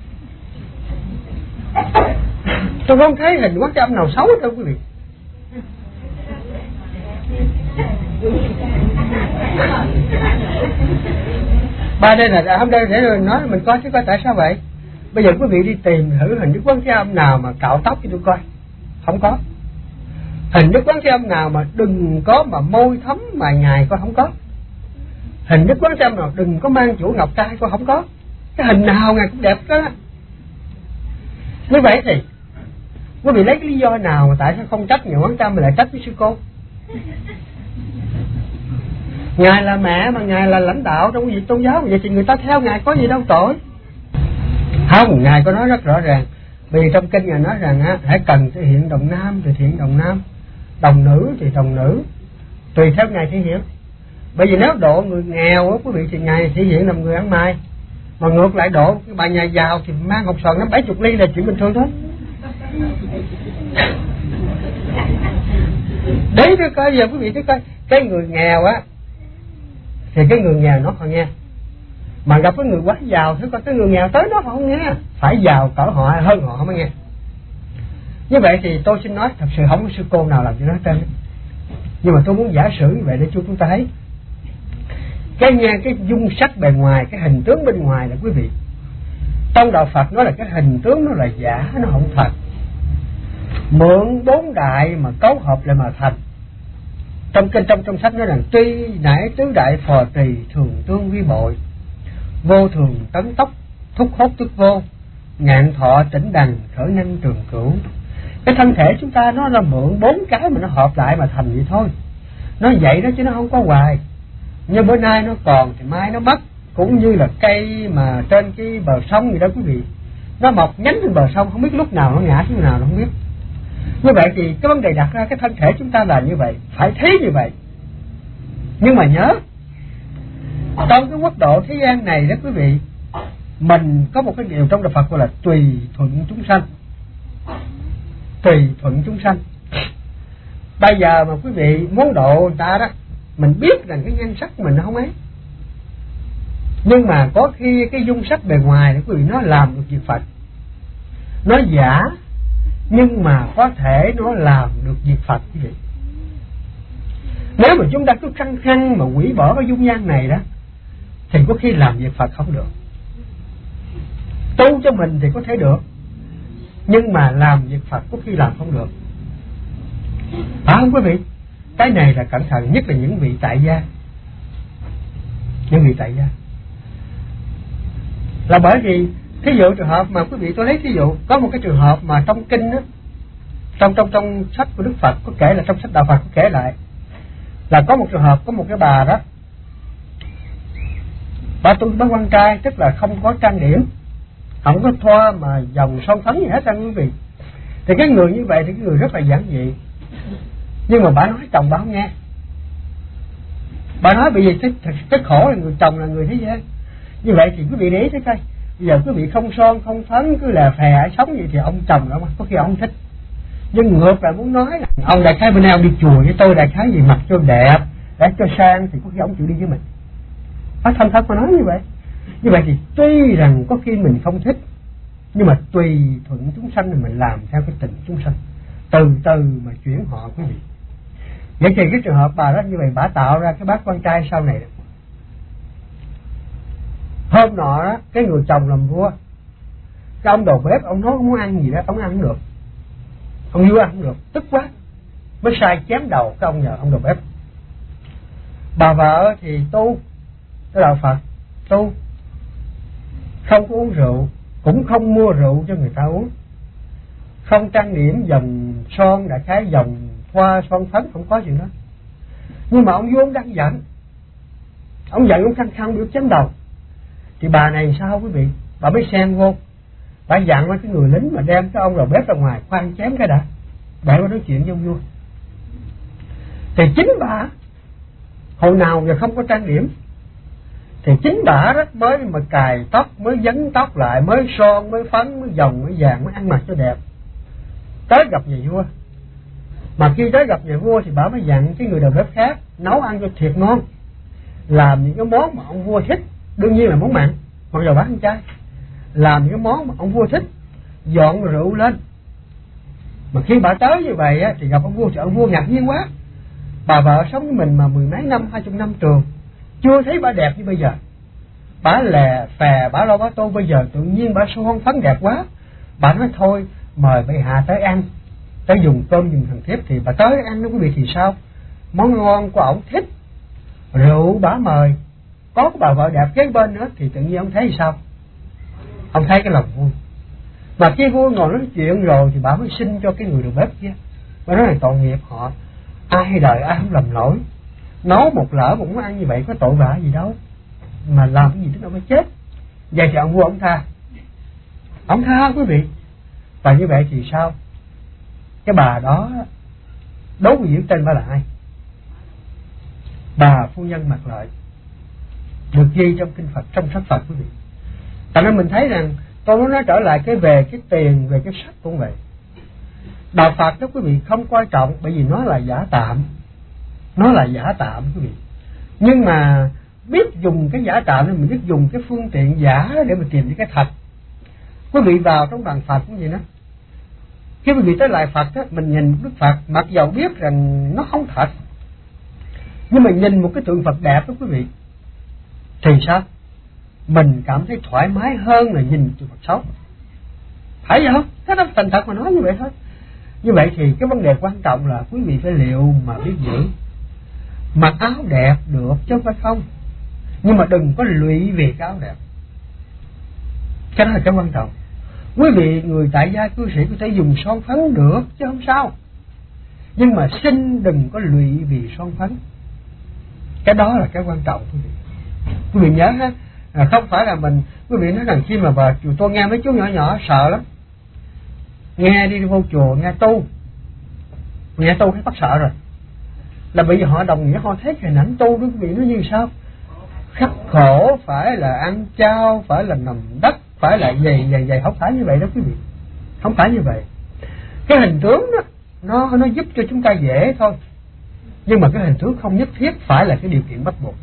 Tôi không thấy hình Quan Thế Âm nào xấu đâu quý vị. Ba đây là hôm đây để rồi nói mình coi chứ coi tại sao vậy. Bây giờ quý vị đi tìm thử hình Đức Quán Thế Âm nào mà cạo tóc cho tôi coi. Không có. Hình Đức Quán Thế Âm nào mà đừng có mà môi thấm mà nhài coi, không có. Hình Đức Quán Thế Âm nào đừng có mang chuỗi ngọc trai coi, không có. Cái hình nào Ngài cũng đẹp đó. Như vậy thì quý vị lấy cái lý do nào mà tại sao không trách Ngài Quán Thế Âm mà lại trách với sư cô? Ngài là mẹ mà Ngài là lãnh đạo trong việc tôn giáo, vậy thì người ta theo Ngài có gì đâu tội. Không, Ngài có nói rất rõ ràng. Vì trong kinh Ngài nói rằng á, hãy cần thể hiện đồng nam thì thể hiện đồng nam, đồng nữ thì đồng nữ, tùy theo Ngài thể hiện. Bởi vì nếu độ người nghèo á quý vị thì Ngài thể hiện làm người ăn mày, mà ngược lại độ cái bà nhà giàu thì mang hộp sòn 50-70 ly là chuyện bình thường thôi. Đấy tôi coi giờ quý vị cứ coi cái người nghèo á thì cái người nghèo nó còn nghe, mà gặp cái người quá giàu thì coi cái người nghèo tới nó họ không nghe, phải giàu cỡ họ hơn họ mới nghe. Như vậy thì tôi xin nói thật sự không có sư cô nào làm cho nó tên, nhưng mà tôi muốn giả sử như vậy để cho chúng ta thấy cái dung sắc bề ngoài, cái hình tướng bên ngoài là quý vị. Trong đạo Phật nói là cái hình tướng nó là giả, nó không thật. Mượn 4 đại mà cấu hợp lại mà thành. Trong kinh trong sách nói rằng tuy nãy tứ đại phò trì thường tương vi bội, vô thường tấn tốc thúc hốt tức vô, ngạn thọ tĩnh đằng khởi nhanh trường cửu. Cái thân thể chúng ta nó là mượn 4 cái mà nó hợp lại mà thành vậy thôi. Nó vậy đó chứ nó không có hoài. Như bữa nay nó còn thì mai nó mất. Cũng như là cây mà trên cái bờ sông gì đó quý vị, nó mọc nhánh trên bờ sông, không biết lúc nào nó ngã xuống nào nó không biết. Như vậy thì cái vấn đề đặt ra cái thân thể chúng ta là như vậy, phải thấy như vậy. Nhưng mà nhớ, trong cái quốc độ thế gian này đó quý vị, mình có một cái điều trong đạo Phật gọi là tùy thuận chúng sanh. Tùy thuận chúng sanh. Bây giờ mà quý vị muốn độ người ta đó, mình biết rằng cái nhan sắc mình nó không ấy, nhưng mà có khi cái dung sắc bề ngoài đó quý vị nó làm được việc Phật. Nó giả nhưng mà có thể nó làm được việc Phật quý vị. Nếu mà chúng ta cứ khăng khăng mà hủy bỏ cái dung nhan này đó thì có khi làm việc Phật không được. Tu cho mình thì có thể được, nhưng mà làm việc Phật có khi làm không được. Phải không quý vị? Cái này là cẩn thận, nhất là những vị tại gia. Những vị tại gia là bởi vì Thí dụ trường hợp mà quý vị, tôi lấy thí dụ có một cái trường hợp mà trong kinh đó, trong sách của Đức Phật có kể, là trong sách Đạo Phật có kể lại là có một trường hợp, có một cái bà đó, bà tu bá quan trai, tức là không có trang điểm, không có thoa mà dòng son phấn gì hết trơn quý vị. Thì cái người như vậy thì cái người rất là giản dị, nhưng mà bà nói chồng bà không nghe. Bà nói bởi vì cái khổ là người chồng là người thế gian. Như vậy thì quý vị để ý thấy coi, bây giờ quý vị không son không phấn cứ là phè sống vậy thì ông chồng đó có khi ông không thích. Nhưng ngược lại muốn nói là ông đại khái bên nào đi chùa với tôi, đại khái gì mặc cho đẹp, để cho sang, thì có khi ông chịu đi với mình. Phải thành thật mà nói như vậy. Như vậy thì tuy rằng có khi mình không thích, nhưng mà tùy thuận chúng sanh thì mình làm theo cái tình chúng sanh, từ từ mà chuyển họ quý vị. Vậy thì cái trường hợp bà đó như vậy, bà tạo ra cái bác con trai sau này. Hôm nọ đó, cái người chồng làm vua, cái ông đầu bếp, ông nói không muốn ăn gì đó, ông ăn không được, ông vua ăn không được, tức quá, mới sai chém đầu cái ông nhờ ông đầu bếp. Bà vợ thì tu cái đạo Phật, tu không có uống rượu, cũng không mua rượu cho người ta uống, không trang điểm dòng son, đại khái dòng thoa son phấn, không có chuyện đó. Nhưng mà ông vua ông đang giận, ông khăng khăng biểu chém đầu. Thì bà này sao quý vị, bà mới xen vô, bà dặn với cái người lính mà đem cái ông đầu bếp ra ngoài, khoan chém cái đã, để mà nói chuyện với ông vua. Thì chính bà hồi nào giờ không có trang điểm, thì chính bà đó mới mà cài tóc, mới vấn tóc lại, mới son, mới phấn, mới vòng, mới vàng, mới ăn mặc cho đẹp, tới gặp nhà vua. Mà khi tới gặp nhà vua thì bà mới dặn cái người đầu bếp khác nấu ăn cho thiệt ngon, làm những cái món mà ông vua thích, đương nhiên là món mặn, mặc dù bác ăn chay, làm những cái món mà ông vua thích, dọn rượu lên. Mà khi bà tới như vậy á, thì gặp ông vua thì ông vua ngạc nhiên quá. Bà vợ sống với mình mà 10 mấy năm, 20 năm trường, chưa thấy bà đẹp như bây giờ. Bà lè phè, bà lo bà tô, bây giờ tự nhiên bà son phấn đẹp quá. Bà nói thôi mời bệ hạ tới ăn, tới dùng cơm dùng thằng thiếp. Thì bà tới ăn đó quý vị, thì sao? Món ngon của ổng thích, rượu bà mời, có cái bà vợ đẹp kế bên nữa, thì tự nhiên ông thấy sao? Ông thấy cái lòng vui. Mà khi vua ngồi nói chuyện rồi thì bà mới xin cho cái người đầu bếp kia. Bà nói là tội nghiệp họ, ai đời ai không làm lỗi, nấu một lỡ một món ăn như vậy có tội vạ gì đâu, mà làm cái gì đến đâu mới chết. Vậy thì ông vua ông tha quý vị. Và như vậy thì sao? Cái bà đó đố quý vị tên bà là ai? Bà phu nhân Mạc Lợi, được ghi trong kinh Phật, trong sách Phật quý vị. Tại nên mình thấy rằng tôi muốn nói trở lại về cái tiền, về cái sắc cũng vậy. Đạo Phật đó quý vị không quan trọng, bởi vì nó là giả tạm, nó là giả tạm quý vị. Nhưng mà biết dùng cái giả tạm nên mình biết dùng cái phương tiện giả để mình tìm cái thật. Quý vị vào trong bàn Phật cũng vậy đó. Khi quý vị tới lại Phật đó, mình nhìn Đức Phật, mặc dầu biết rằng nó không thật, nhưng mà nhìn một cái tượng Phật đẹp đó quý vị, thì sao? Mình cảm thấy thoải mái hơn là nhìn tượng Phật xấu. Phải vậy không? Thế đó, thành thật mà nói như vậy thôi. Như vậy thì cái vấn đề quan trọng là quý vị phải liệu mà biết giữ. Mặc áo đẹp được chứ không phải không, nhưng mà đừng có lụy vì cái áo đẹp. Cái đó là cái quan trọng. Quý vị người tại gia cư sĩ có thể dùng son phấn được chứ không sao, nhưng mà xin đừng có lụy vì son phấn. Cái đó là cái quan trọng quý vị. Quý vị nhớ ha, không phải là mình, quý vị nói rằng khi mà vào chùa, tôi nghe mấy chú nhỏ nhỏ sợ lắm, nghe đi vô chùa nghe tu thấy bắt sợ rồi, là bởi vì họ đồng nghĩa họ thấy hình ảnh tu đó quý vị, nó như sao? Khắc khổ, phải là ăn chao, phải là nằm đất, phải là dày, không phải như vậy đó quý vị, không phải như vậy. Cái hình tướng đó nó giúp cho chúng ta dễ thôi, nhưng mà cái hình tướng không nhất thiết phải là cái điều kiện bắt buộc.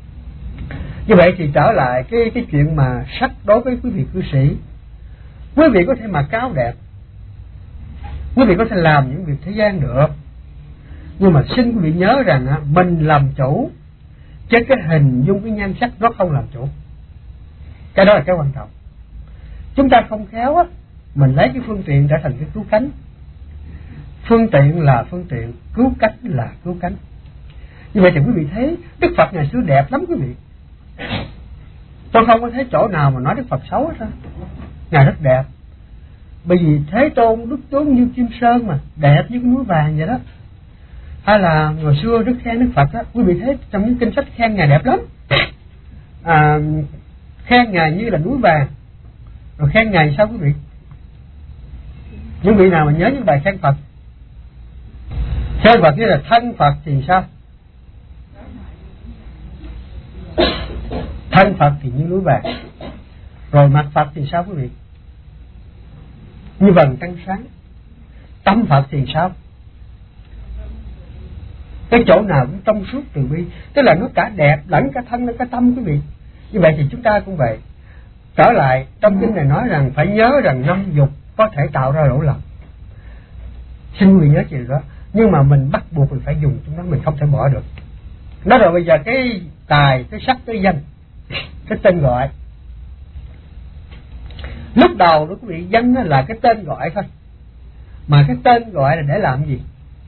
Như vậy thì trở lại cái chuyện mà sắc đối với quý vị cư sĩ, quý vị có thể mặc áo đẹp, quý vị có thể làm những việc thế gian được, nhưng mà xin quý vị nhớ rằng mình làm chủ, chứ cái hình dung, cái nhan sắc nó không làm chủ. Cái đó là cái quan trọng. Chúng ta không khéo mình lấy cái phương tiện trở thành cái cứu cánh. Phương tiện là phương tiện, cứu cánh là cứu cánh. Như vậy thì quý vị thấy Đức Phật ngày xưa đẹp lắm quý vị. Tôi không có thấy chỗ nào mà nói Đức Phật xấu hết. Ngài rất đẹp. Bởi vì Thế Tôn đúc tướng như Kim Sơn mà, đẹp như cái núi vàng vậy đó. Hay là ngày xưa rất khen Đức Phật á, quý vị thấy trong những kinh sách khen Ngài đẹp lắm. Khen Ngài như là núi vàng. Rồi khen Ngài sao quý vị? Những vị nào mà nhớ những bài khen Phật? Khen Phật như là thân Phật thì sao? Thân Phật thì như núi vàng. Rồi mặt Phật thì sao quý vị? Như vầng trăng sáng. Tâm Phật thì sao? Cái chỗ nào cũng trong suốt từ bi. Tức là nó cả đẹp lẫn cả thân lẫn cả tâm quý vị. Như vậy thì chúng ta cũng vậy. Trở lại trong kinh này nói rằng phải nhớ rằng 5 dục có thể tạo ra lỗ lòng. Xin quý vị nhớ chuyện đó. Nhưng mà mình bắt buộc mình phải dùng chúng nó, mình không thể bỏ được. Đó rồi bây giờ cái tài, cái sắc, cái danh, cái tên gọi. Lúc đầu đó quý vị, danh là cái tên gọi thôi. Mà cái tên gọi là để làm gì?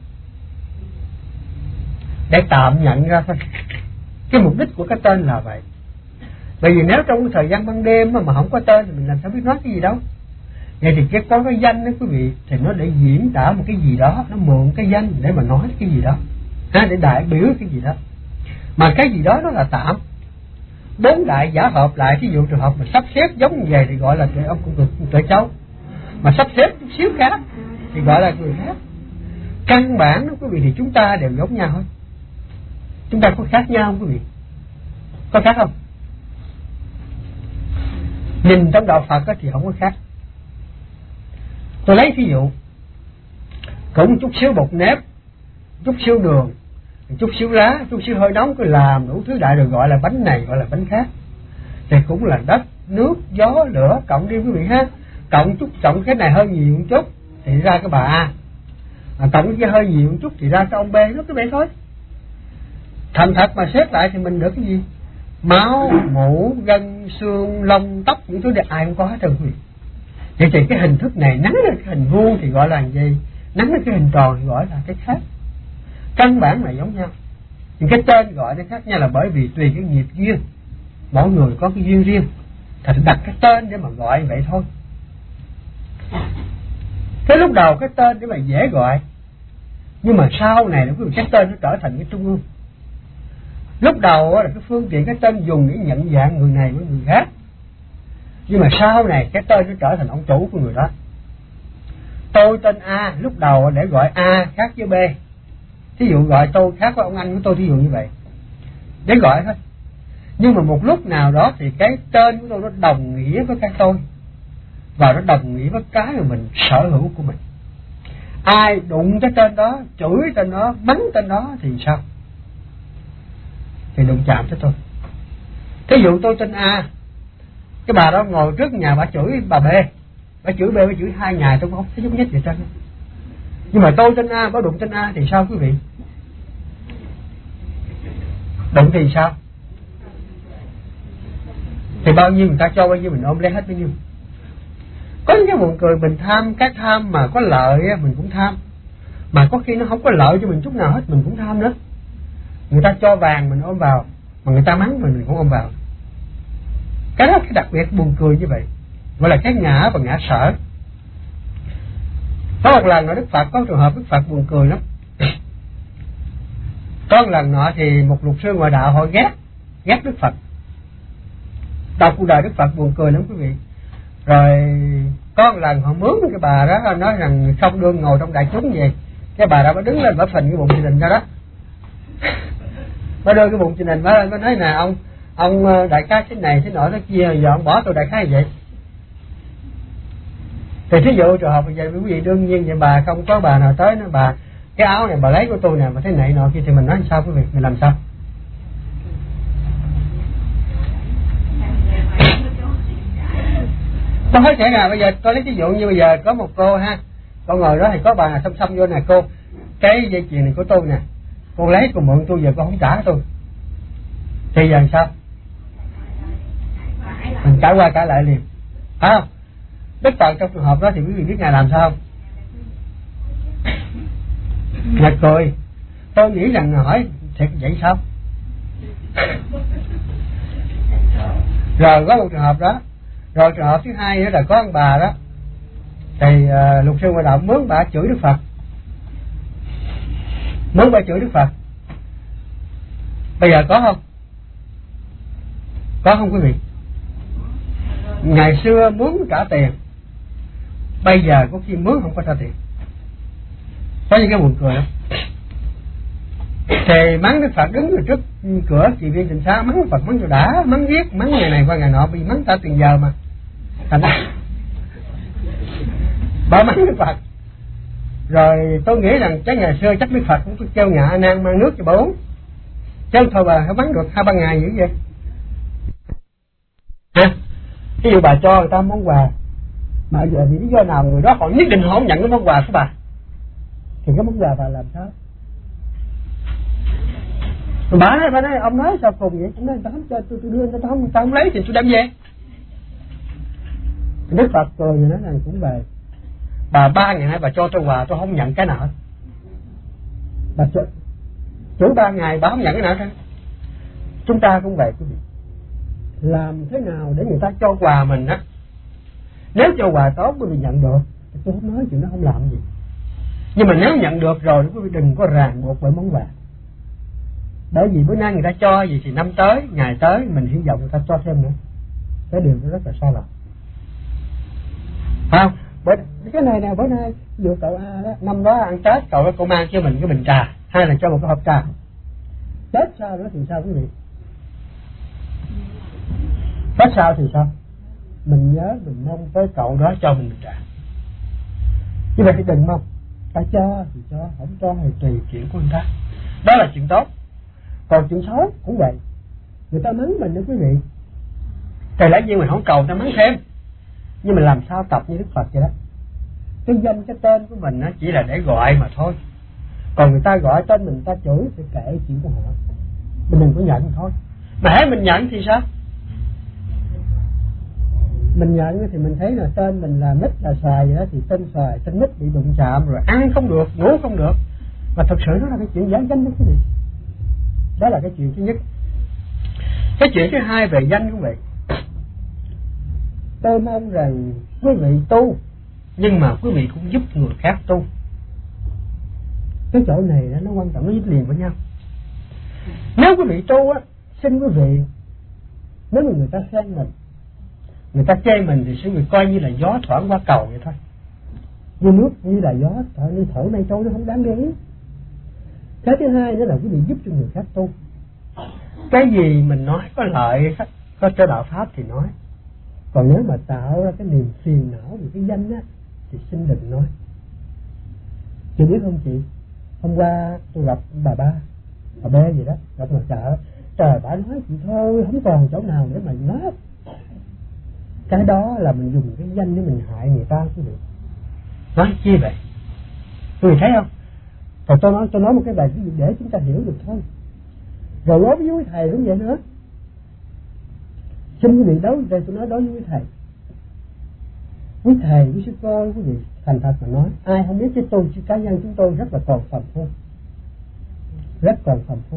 Để tạm nhận ra thôi. Cái mục đích của cái tên là vậy. Bởi vì nếu trong cái thời gian ban đêm mà không có tên thì mình làm sao biết nói cái gì đâu. Vậy thì có cái danh đó quý vị, thì nó để diễn tả một cái gì đó, nó mượn cái danh để mà nói cái gì đó, để đại biểu cái gì đó. Mà cái gì đó nó là tạm. 4 đại giả hợp lại, thí dụ trường hợp mà sắp xếp giống như vậy thì gọi là ông tuệ châu. Mà sắp xếp chút xíu khác thì gọi là người khác. Căn bản đó quý vị thì chúng ta đều giống nhau thôi. Chúng ta có khác nhau không quý vị? Có khác không? Nhìn trong đạo Phật thì không có khác. Tôi lấy ví dụ, cũng chút xíu bột nếp, chút xíu đường, chút xíu lá, chút xíu hơi nóng, cứ làm đủ thứ đại rồi gọi là bánh này, gọi là bánh khác. Thì cũng là đất, nước, gió, lửa, cộng đi quý vị ha. Cộng cái này hơi nhiều một chút thì ra cái bà A. Cộng cái hơi nhiều một chút thì ra cái ông B, nó cứ vậy thôi. Thành thật mà xếp lại thì mình được cái gì? Máu, mũ, gân, xương, lông, tóc, những thứ này ai cũng có hết trơn quý vị. Vậy thì cái hình thức này nắn lên cái hình vuông thì gọi là gì? Nắn lên cái hình tròn thì gọi là cái khác. Căn bản là giống nhau. Nhưng cái tên gọi nó khác nhau là bởi vì tùy cái nghiệp duyên. Mỗi người có cái duyên riêng. Thành đặt cái tên để mà gọi vậy thôi. Cái lúc đầu cái tên để mà dễ gọi. Nhưng mà sau này cái tên nó trở thành cái trung ương. Lúc đầu là cái phương tiện cái tên dùng để nhận dạng người này với người khác. Nhưng mà sau này cái tên nó trở thành ông chủ của người đó. Tôi tên A, lúc đầu để gọi A khác với B. Thí dụ gọi tôi khác với ông anh của tôi, thí dụ như vậy. Để gọi thôi. Nhưng mà một lúc nào đó thì cái tên của tôi nó đồng nghĩa với cái tôi. Và nó đồng nghĩa với cái mà mình sở hữu của mình. Ai đụng cái tên đó, chửi tên đó, bắn tên đó thì sao? Thì đụng chạm tới tôi. Thí dụ tôi tên A, cái bà đó ngồi trước nhà bà chửi bà B, bà chửi B, bà chửi 2 ngày tôi cũng không thấy giống nhất vậy trơn. Nhưng mà tôi tên A, bà đụng tên A thì sao quý vị? Đụng thì sao? Thì bao nhiêu người ta cho bao nhiêu mình ôm lấy hết bấy nhiêu. Có những cái buồn cười, mình tham, cái tham mà có lợi mình cũng tham. Mà có khi nó không có lợi cho mình chút nào hết mình cũng tham nữa. Người ta cho vàng mình ôm vào, mà người ta mắng mình cũng ôm vào. Cái đó cái đặc biệt buồn cười như vậy, gọi là cái ngã và ngã sở. Có một lần ở Đức Phật có trường hợp Đức Phật buồn cười lắm. Có một lần nọ thì một luật sư ngoại đạo họ ghét Đức Phật. Đọc cuộc đời Đức Phật buồn cười lắm quý vị. Rồi có một lần họ mướn cái bà đó nói rằng không đương ngồi trong đại chúng vậy. Cái bà đó bà đứng lên bà phình cái bụng Trình Hình ra đó. Bà đưa cái bụng Trình Hình bà nói nè ông đại khái thế này thế nọ thế kia, giờ ông bỏ tôi đại khái vậy. Thì thí dụ trường hợp vậy quý vị đương nhiên vậy, bà không có bà nào tới nói bà cái áo này bà lấy của tôi nè mà thế này nọ kia thì mình nói sao quý vị, mình làm sao? Tôi nói sẽ nào bây giờ tôi lấy ví dụ như bây giờ có một cô ha, cô ngồi đó thì có bà xăm vô nè, cô cái dây chuyền này của tôi nè, cô lấy cô mượn tôi giờ cô không trả tôi thì giờ sao? Mình trả qua trả lại liền, phải không? Đức Phật trong trường hợp đó thì quý vị biết ngài làm sao không? Ngài cười. Tôi nghĩ rằng hỏi thiệt vậy sao? Rồi có một trường hợp đó Rồi trường hợp thứ hai nữa là có ông bà đó, thì luật sư ngoại đạo mướn bà chửi Đức Phật, mướn bà chửi Đức Phật. Bây giờ có không? Có không quý vị? Ngày xưa mướn trả tiền, bây giờ có khi mướn không có trả tiền. Có những cái buồn cười không? Thì mắng Đức Phật đứng ở trước cửa chị viên Tịnh Xá, mắng Đức Phật mắng cho đã, mắng giết, mắng ngày này qua ngày nọ, vì mắng trả tiền giờ mà. Thành ra bà mắng Đức Phật. Rồi tôi nghĩ rằng chắc ngày xưa chắc Đức Phật cũng kêu nhà A Nan mang nước cho bà uống, chứ không thôi bà không mắng được 2-3 ngày dữ vậy. Ha? Ví dụ bà cho người ta món quà, mà giờ vì lý do nào người đó họ nhất định họ không nhận cái món quà của bà, thì cái món quà bà làm sao? Bà nói ông nói sao cùng vậy? Ông nói người ta không cho tôi đưa, người ta không lấy thì tôi đem về. Đức Phật cười rồi nói rằng cũng về. Bà 3 ngày nay bà cho tôi quà tôi không nhận cái nào hết. Bà chửi 3 ngày bà không nhận cái nào hết. Chúng ta cũng vậy quý vị. Làm thế nào để người ta cho quà mình á? Nếu cho quà tốt quý vị nhận được thì tôi không nói chuyện nó không làm gì. Nhưng mà nếu nhận được rồi quý vị đừng có ràng buộc bởi món quà. Bởi vì bữa nay người ta cho gì thì năm tới, ngày tới mình hy vọng người ta cho thêm nữa. Cái điều đó rất là sai lầm. Phải không? Bởi cái này nè, bữa nay ví dụ cậu A đó, năm đó ăn Tết cậu đó cậu mang cho mình cái bình trà, hay là cho một cái hộp trà. Tết sau đó thì sao quý vị? Tết sau thì sao? Mình nhớ mình mong tới cậu đó cho mình bình trà. Như vậy thì đừng mong. Ta cho thì cho, không cho thì tùy chuyện của người ta. Đó là chuyện tốt. Còn chuyện xấu cũng vậy. Người ta mắng mình đó quý vị, thì lẽ nhiên mình không cầu người ta mắng thêm, nhưng mà làm sao tập như Đức Phật vậy đó. Cái danh cái tên của mình chỉ là để gọi mà thôi. Còn người ta gọi tên mình ta chửi thì kệ chuyện của họ, mình đừng có nhận thôi. Mà hễ mình nhận thì sao? Mình nhận thì mình thấy là tên mình là mít là xoài vậy đó, thì tên xoài tên mít bị đụng chạm rồi ăn không được, ngủ không được. Mà thật sự đó là cái chuyện giả danh đó quý vị. Đó là cái chuyện thứ nhất. Cái chuyện thứ hai về danh quý vị, tôi mong rằng quý vị tu, nhưng mà quý vị cũng giúp người khác tu. Cái chỗ này đó, nó quan trọng, nó dính liền với nhau. Nếu quý vị tu á, xin quý vị, nếu mà người ta khen mình, người ta chê mình thì quý vị coi như là gió thoảng qua cầu vậy thôi. Như nước như là gió thổi nay trôi, nó không đáng để ý. Cái thứ hai nữa là quý vị giúp cho người khác tu. Cái gì mình nói có lợi, có cho đạo pháp thì nói. Còn nếu mà tạo ra cái niềm phiền não về cái danh á, thì xin đừng nói. Chị biết không chị, hôm qua tôi gặp bà bé gì đó, gặp ngoài chợ. Trời, bà nói chị thôi, không còn chỗ nào để mà nói. Cái đó là mình dùng cái danh để mình hại người ta quý vị. Nói chi vậy? Quý vị thấy không? Rồi tôi nói một cái bài ví dụ để chúng ta hiểu được thôi. Rồi đối với thầy cũng vậy nữa. Xin quý vị đối với tôi nói đối với thầy. Quý thầy, quý sư cô, quý vị thành thật mà nói, ai không biết cái tu chứ cá nhân chúng tôi rất là còn phàm phu. Rất còn phàm phu.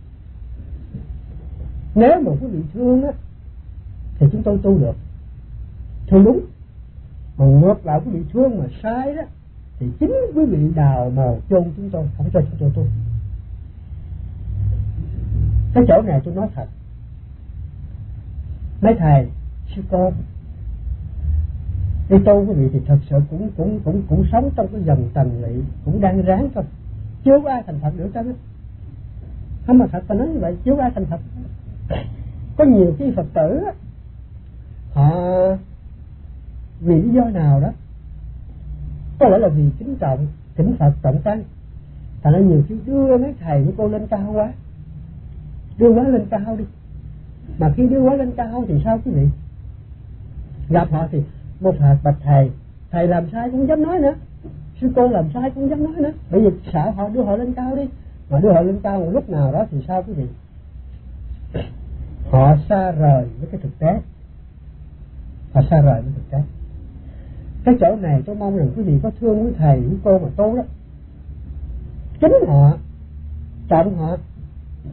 Nếu mà quý vị thương á, thì chúng tôi tu được. Thương đúng. Mà ngược lại quý vị thương mà sai đó, thì chính quý vị đào mồ chôn chúng tôi, không cho chúng tôi tu. Cái chỗ này tôi nói thật. Mấy thầy, sư cô đi tu quý vị thì thật sự cũng sống trong cái dòng tầng lị, cũng đang ráng thôi. Chưa có ai thành Phật được hết. Không mà thật ta nói như vậy, chưa có ai thành Phật. Có nhiều cái Phật tử á, họ vì lý do nào đó, có lẽ là vì kính trọng, kính Phật trọng tăng, thành ra nhiều khi đưa mấy thầy với cô lên cao quá, đưa quá lên cao đi. Mà khi đưa quá lên cao thì sao quý vị? Gặp họ thì một hạt bạch thầy làm sai cũng dám nói nữa, sư cô làm sai cũng dám nói nữa, bởi vì sợ họ đưa họ lên cao đi. Mà đưa họ lên cao một lúc nào đó thì sao quý vị? Họ xa rời với cái thực tế. Họ xa rời với thực tế. Cái chỗ này tôi mong rằng quý vị có thương với thầy với cô mà tu đó, kính họ, trọng họ,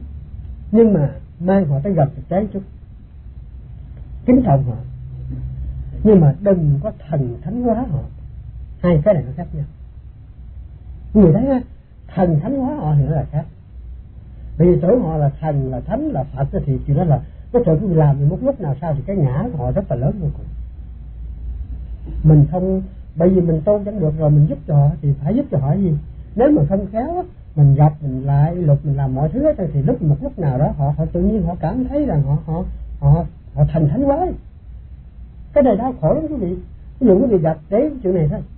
nhưng mà mang họ tới gần thực tế chút, kính trọng họ. nhưng mà đừng có thần thánh hóa họ. Hai cái này nó khác nhau. Người thấy á, thần thánh hóa họ thì nó là khác. Bởi vì tưởng họ là thần, là thánh, là Phật thì chuyện đó là có thể cứ làm thì một lúc nào sao thì cái ngã của họ rất là lớn vô cùng. Mình không, bởi vì mình tôn chẳng được rồi mình giúp cho họ thì phải giúp cho họ gì. Nếu mà không khéo mình gặp mình lại lục mình làm mọi thứ hết thì một lúc nào đó họ tự nhiên họ cảm thấy rằng họ thành thánh quá. Cái này đau khổ lắm quý vị. Ví dụ quý vị gặp đấy chuyện này thôi,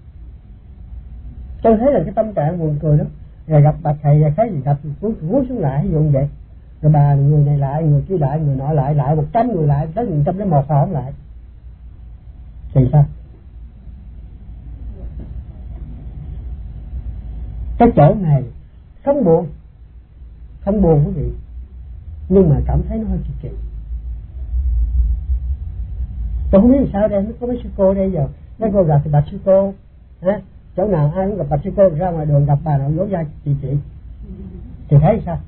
tôi thấy là cái tâm trạng buồn cười đó. Rồi gặp bà thầy cái gì gặp cúi xuống lại ví dụ vậy, rồi bà người này lại người kia lại người nọ lại 100 người lại tới 101 họ không lại thì sao? Cái chỗ này không buồn quý vị, nhưng mà cảm thấy nó hơi kỳ. Tôi không biết sao đây, nó có mấy sư cô đây giờ mấy cô gặp thì bạch sư cô ha, chỗ nào ai cũng gặp bạch sư cô, ra ngoài đường gặp bà nào vỗ vai chị thì thấy sao?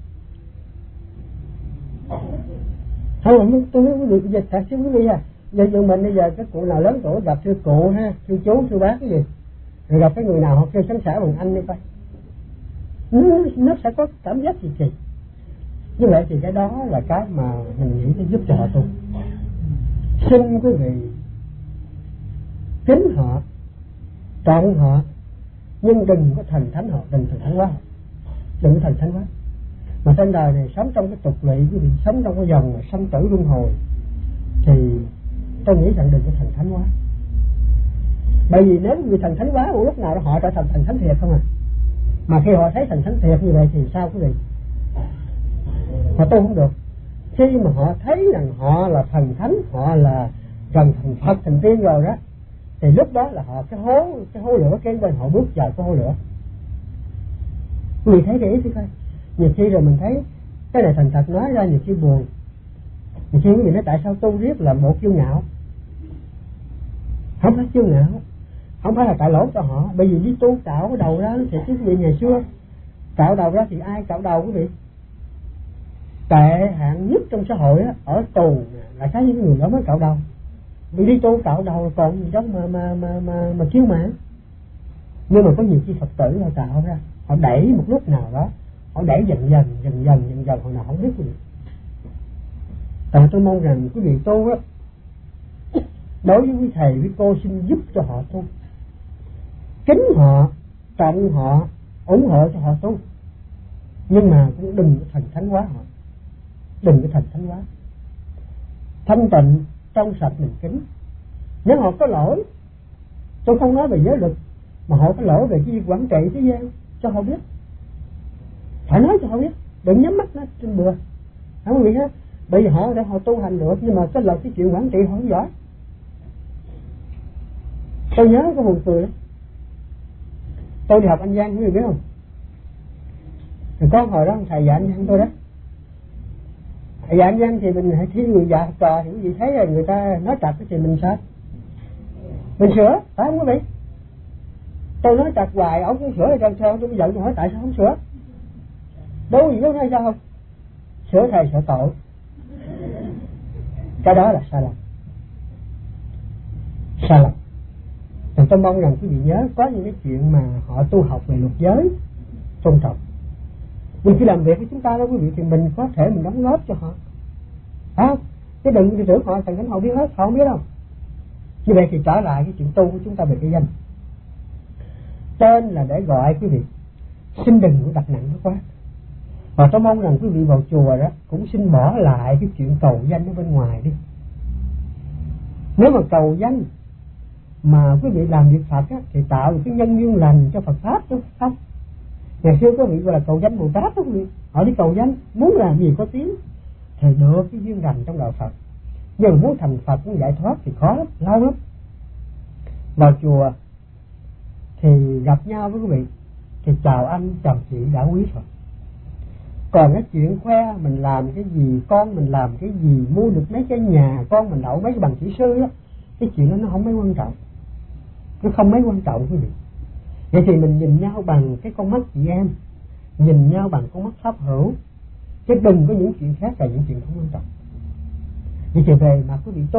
Không, tôi nói quý vị dịch thật chứ quý vị à. Giờ mình bây giờ cái cụ nào lớn tuổi gặp sư cụ ha, sư chú sư bác cái gì, rồi gặp cái người nào họ kêu sánh sả bằng anh đi coi, nó sẽ có cảm giác gì kỳ. Như vậy thì cái đó là cái mà mình nghĩ để giúp cho họ tu. Xin quý vị kính họ, trọng họ, nhưng đừng có thần thánh họ, đừng thần thánh quá họ, đừng có thần thánh quá. Mà trên đời này sống trong cái tục lệ, quý vị sống trong cái dòng mà sanh tử luân hồi thì tôi nghĩ rằng đừng có thần thánh quá. Bởi vì nếu người thần thánh quá một lúc nào đó họ trở thành thần thánh thiệt không à. Mà khi họ thấy thần thánh thiệt như vậy thì sao quý vị? Họ tu không được. Khi mà họ thấy rằng họ là thần thánh, họ là gần thành Phật thành tiên rồi đó, thì lúc đó là họ cái hố lửa kế bên họ bước vào cái hố lửa. Quý vị thấy cái ý thì coi. Nhiều khi rồi mình thấy cái này thành thật nói ra nhiều khi buồn. Nhiều khi quý vị nói tại sao tu riết là một kiêu ngạo. Không phải kiêu ngạo, không phải là tại lỗi cho họ. Bởi vì đi tu cạo cái đầu ra thì quý vị ngày xưa cạo đầu ra thì ai cạo đầu quý vị? Tệ hạng nhất trong xã hội á, ở tù là cái những người đó mới cạo đầu. Vì đi tu cạo đầu còn gì đó mà chiếu mạng. Nhưng mà có nhiều khi Phật tử họ cạo ra, họ đẩy một lúc nào đó, họ đẩy dần dần hồi nào không biết quý vị. Tại tôi mong rằng quý vị tu á, đối với quý thầy quý cô xin giúp cho họ tu, kính họ, trọng họ, ủng hộ cho họ tu, nhưng mà cũng đừng có thần thánh quá họ, đừng có thần thánh quá. Thanh tịnh trong sạch mình kính. Nếu họ có lỗi, tôi không nói về giới luật, mà họ có lỗi về cái việc quản trị thế gian, cho họ biết, phải nói cho họ biết, đừng nhắm mắt nó trên bừa, không nghĩ hết. Bởi vì họ để họ tu hành được, nhưng mà cái là cái chuyện quản trị họ không giỏi. Tôi nhớ có buồn cười lắm. Tôi đi học Anh Giang, quý vị biết không? Rồi có hồi đó thầy dạy Anh Giang tôi đó. Thầy dạy Anh Giang thì mình hãy thi người dạy học trò thì quý vị thấy là người ta nói trật thì mình sao? Mình sửa, phải không quý vị? Tôi nói trật hoài, ông cũng sửa ở trong sao, tôi bây giờ tôi hỏi tại sao không sửa? Đâu gì đâu nói sao không? Sửa thầy sợ tội. Cái đó là sai lầm. Sai lầm. Thì tôi mong rằng quý vị nhớ có những cái chuyện mà họ tu học về luật giới tôn trọng. Mình khi làm việc với chúng ta đó quý vị thì mình có thể mình đóng góp cho họ. Chứ đừng thì tưởng họ thành thánh họ biết hết, họ không biết đâu. Như vậy thì trở lại cái chuyện tu của chúng ta về cái danh. Tên là để gọi quý vị, xin đừng có đặt nặng nó quá. Và tôi mong rằng quý vị vào chùa đó cũng xin bỏ lại cái chuyện cầu danh ở bên ngoài đi. Nếu mà cầu danh mà quý vị làm việc Phật á, thì tạo được cái nhân duyên lành cho Phật Pháp chứ không. Ngày xưa có vị gọi là cầu danh Bồ Tát đó quý vị, họ đi cầu danh, muốn làm gì có tiếng thì được cái duyên lành trong đạo Phật. Nhưng muốn thành Phật, muốn giải thoát thì khó lắm, lâu lắm. Vào chùa thì gặp nhau với quý vị thì chào anh, chào chị đã quý rồi. Còn cái chuyện khoe mình làm cái gì, con mình làm cái gì, mua được mấy cái nhà, con mình đậu mấy cái bằng kỹ sư á, cái chuyện đó nó không mấy quan trọng. Nó không mấy quan trọng quý vị. Vậy thì mình nhìn nhau bằng cái con mắt chị em, nhìn nhau bằng con mắt pháp hữu, chứ đừng có những chuyện khác là những chuyện không quan trọng. Vậy thì về mà quý vị tu á,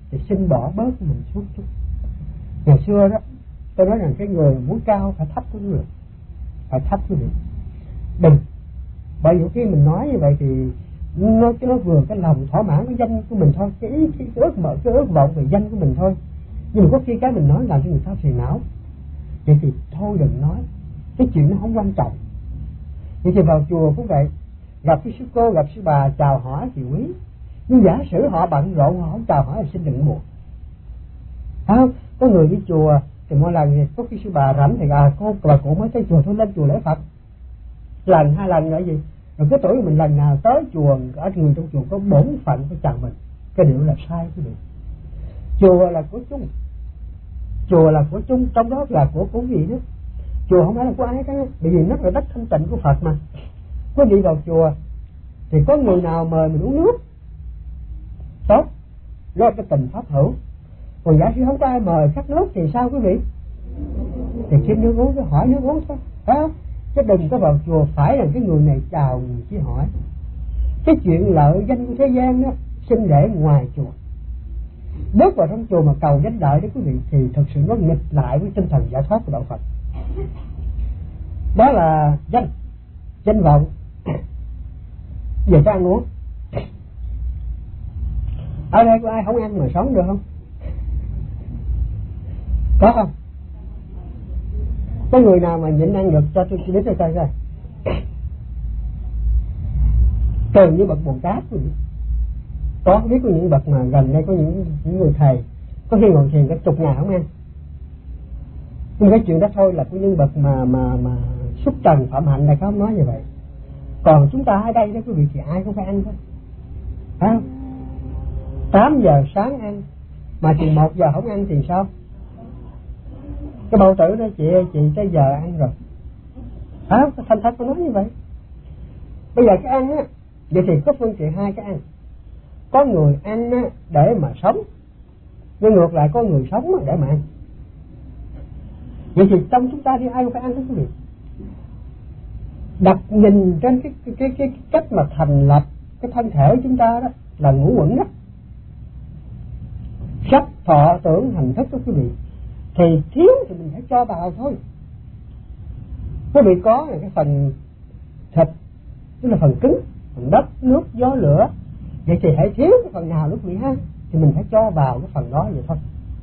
thì xin bỏ bớt mình xuống chút. Ngày xưa đó tôi nói rằng cái người muốn cao phải thấp cái người, phải thấp cái người. Đừng, bởi vì khi mình nói như vậy thì nó vừa cái lòng thỏa mãn cái danh của mình thôi, cái ước vọng về danh của mình thôi. Nhưng mà có khi cái mình nói làm cho người ta phiền não. Vậy thì thôi đừng nói, cái chuyện nó không quan trọng. Vậy thì vào chùa cũng vậy, gặp cái sư cô, gặp sư bà chào hỏi thì quý. Nhưng giả sử họ bận rộn, họ không chào hỏi thì xin đừng buồn. Không, có người đi chùa thì mỗi lần có cái sư bà rảnh thì bà cụ mới tới chùa thôi, lên chùa lễ Phật lần 2 lần nữa gì. Rồi cái tuổi mình lần nào tới chùa, ở người trong chùa có bổn phận phải chào mình. Cái điều là sai quý vị. Chùa là của chung, chùa là của chung, trong đó là của gì đó. Chùa không phải là của ai cả, bởi vì nó là đất thanh tịnh của Phật mà. Quý vị vào chùa thì có người nào mời mình uống nước tốt, đó là cái tình pháp hữu. Còn giả sử không có ai mời khát nước thì sao quý vị? Thì xin nước uống, hỏi nước uống thôi, phải không? Chứ đừng có vào chùa phải là cái người này chào người kia hỏi. Cái chuyện lợi danh của thế gian đó xin để ngoài chùa. Bước vào trong chùa mà cầu danh lợi đó quý vị, thì thực sự nó nghịch lại với tinh thần giải thoát của đạo Phật. Đó là danh vọng về cái ăn uống. Ở đây có ai không ăn mà sống được không? Có không? Có người nào mà nhịn ăn được cho tôi biết cho coi coi. Từ như bậc Bồ Tát có biết có những bậc mà gần đây có những người thầy có khi ngồi thiền cả chục ngày không ăn. Nhưng cái chuyện đó thôi là của những bậc mà xuất trần phạm hạnh này không nói như vậy. Còn chúng ta ở đây đó quý vị thì ai cũng phải ăn thôi, phải không? 8 giờ sáng ăn mà chừng 1 giờ không ăn thì sao? Cái bầu tử nói chị tới giờ ăn rồi, phải không? Thành thật có nói như vậy. Bây giờ cái ăn á, vậy thì có phương tiện hai cái ăn. Có người ăn á để mà sống, nhưng ngược lại có người sống để mà ăn. Vậy thì trong chúng ta thì ai cũng phải ăn đó quý vị. Đặt nhìn trên cái cách mà thành lập cái thân thể chúng ta đó là ngũ uẩn đó, sắc thọ tưởng hành thức đó quý vị. Thì thiếu thì mình phải cho vào thôi. Quý vị có là cái phần thịt, tức là phần cứng, phần đất, nước, gió, lửa. Vậy thì hãy thiếu cái phần nào lúc quý vị ha, thì mình phải cho vào cái phần đó vậy thôi.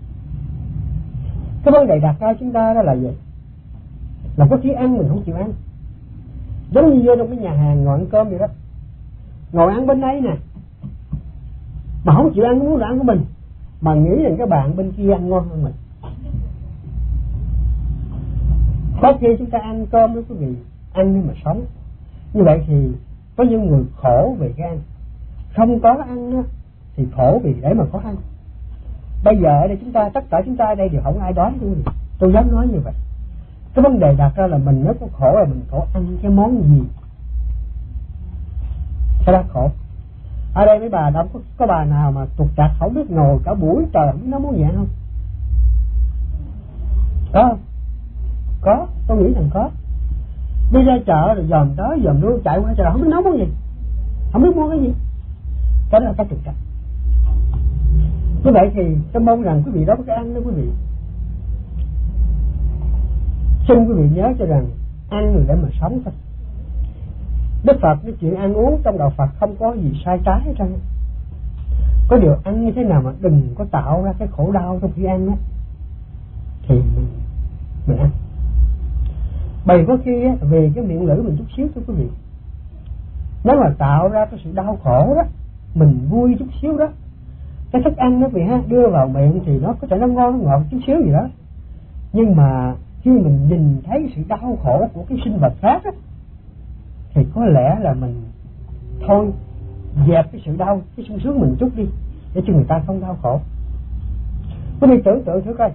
Cái vấn đề đặt ra chúng ta đó là gì? Là có khi ăn mình không chịu ăn. Giống như vô trong cái nhà hàng ngồi ăn cơm vậy đó, ngồi ăn bên đây nè mà không chịu ăn cái món đồ ăn của mình, mà nghĩ rằng các bạn bên kia ăn ngon hơn mình. Có khi chúng ta ăn cơm đó quý vị, ăn để mà sống. Như vậy thì có những người khổ về cái ăn, không có ăn đó, thì khổ vì để mà có ăn. Bây giờ ở đây chúng ta, tất cả chúng ta ở đây đều không ai đói luôn. Tôi dám nói như vậy. Cái vấn đề đặt ra là mình nếu có khổ là mình khổ ăn cái món gì. Cái đó khổ. Ở đây mấy bà đâu có bà nào mà trục trặc không biết ngồi cả buổi trời không biết nấu món gì không? Có không? Có, tôi nghĩ rằng có. Đi ra chợ rồi dòm tới dòm lui chạy qua chợ không biết nấu món gì, không biết mua cái gì. Cái đó là cái trục trặc. Như vậy thì tôi mong rằng quý vị đó có cái ăn đó quý vị. Xin quý vị nhớ cho rằng ăn là để mà sống thôi. Đức Phật cái chuyện ăn uống trong đạo Phật không có gì sai trái hết trơn. Có điều ăn như thế nào mà đừng có tạo ra cái khổ đau trong khi ăn đó, thì mình ăn. Bởi có khi á, về cái miệng lưỡi mình chút xíu thôi quý vị, nếu mà tạo ra cái sự đau khổ đó, mình vui chút xíu đó, cái thức ăn đó vì ha đưa vào miệng thì nó có thể nó ngon nó ngọt chút xíu gì đó, nhưng mà khi mình nhìn thấy sự đau khổ của cái sinh vật khác á, thì có lẽ là mình thôi dẹp cái sự đau, cái sung sướng mình chút đi để cho người ta không đau khổ. Quý vị tưởng tượng thử coi,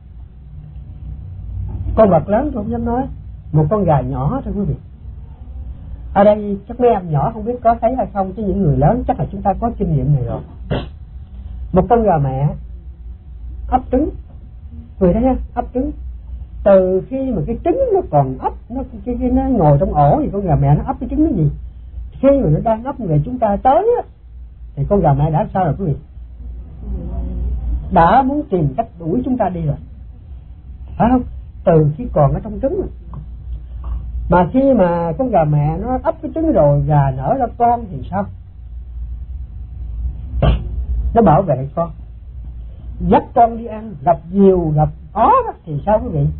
con vật lớn tôi không dám nói, một con gà nhỏ thôi quý vị. Ở đây chắc mấy em nhỏ không biết có thấy hay không, chứ những người lớn chắc là chúng ta có kinh nghiệm này rồi. Một con gà mẹ ấp trứng, người thấy không? Ấp trứng. Từ khi mà cái trứng nó còn ấp, nó ngồi trong ổ thì con gà mẹ nó ấp cái trứng nó gì. Khi mà nó đang ấp về chúng ta tới á, thì con gà mẹ đã sao rồi quý vị? đã muốn tìm cách đuổi chúng ta đi rồi, phải không? Từ khi còn ở trong trứng rồi. Mà khi mà con gà mẹ nó ấp cái trứng rồi, gà nở ra con thì sao? Nó bảo vệ con, dắt con đi ăn, gặp diều gặp ó thì sao quý vị?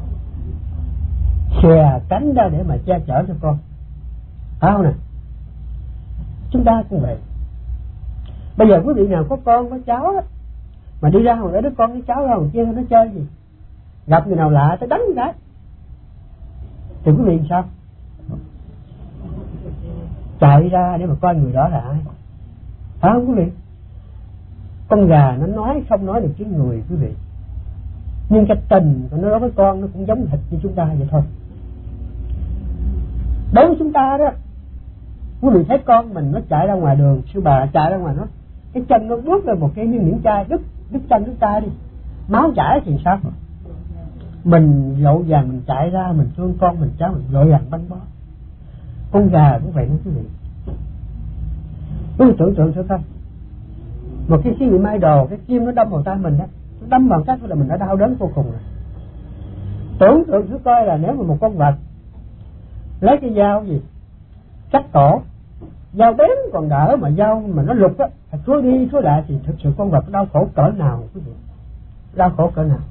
Xòe cánh ra để mà che chở cho con, phải không nè? Chúng ta cũng vậy. Bây giờ quý vị nào có con có cháu đó, mà đi ra ngoài đứa con với cháu ra ngoài kia nó chơi gì, gặp người nào lạ tới đánh cái thì quý vị sao? Chạy ra để mà coi người đó là ai, phải không quý vị? Con gà nó nói không nói được tiếng người quý vị, nhưng cái tình của nó đối với con nó cũng giống thịt như chúng ta vậy thôi. Đối với chúng ta đó, quý vị thấy con mình nó chạy ra ngoài đường, sư bà chạy ra ngoài, nó cái chân nó bước lên một cái miếng chai, đứt chân đứt tay đi, máu chảy thì sao? Mình vội vàng mình chạy ra, mình thương con mình cháu mình vội vàng băng bó. Con gà cũng vậy đó quý vị. Quý vị tưởng tượng thử coi, một cái khi bị mai đồ, cái kim nó đâm vào tay mình đó, nó đâm vào cái là mình đã đau đớn vô cùng rồi. Tưởng tượng thử coi là nếu mà một con vật lấy cái dao gì cắt cổ, dao bén còn đỡ, mà dao mà nó lục á, thua đi thua lại thì thực sự con vật đau khổ cỡ nào quý vị, đau khổ cỡ nào.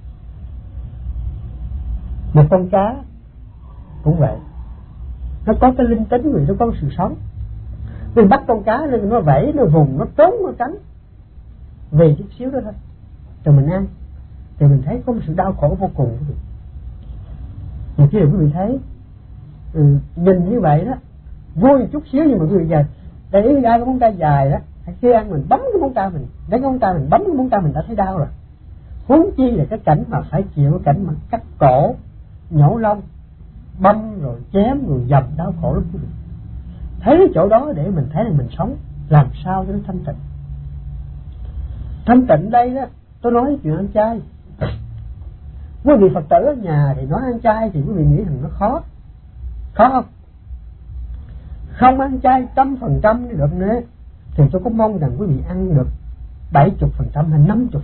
Một con cá cũng vậy, nó có cái linh tính vì nó có sự sống. Mình bắt con cá lên nó vẫy, nó vùng, nó trốn, nó tránh vì chút xíu đó thôi, rồi mình ăn thì mình thấy có một sự đau khổ vô cùng. Thì khi quý vị thấy nhìn như vậy đó vui chút xíu, nhưng mà quý vị giờ để ý ra cái móng tay dài đó, khi ăn mình bấm cái móng tay mình, lấy cái móng tay mình bấm cái móng tay mình đã thấy đau rồi, huống chi là cái cảnh mà phải chịu cái cảnh mà cắt cổ, nhổ lông, băm rồi chém rồi dầm, đau khổ lắm quý vị. Thấy cái chỗ đó để mình thấy là mình sống làm sao cho nó thanh tịnh. Thanh tịnh đây đó, tôi nói chuyện ăn chay. Quý vị Phật tử ở nhà thì nói ăn chay thì quý vị nghĩ rằng nó khó, khó không? Không ăn chay 100% được nữa thì tôi cũng mong rằng quý vị ăn được 70% hay 50%.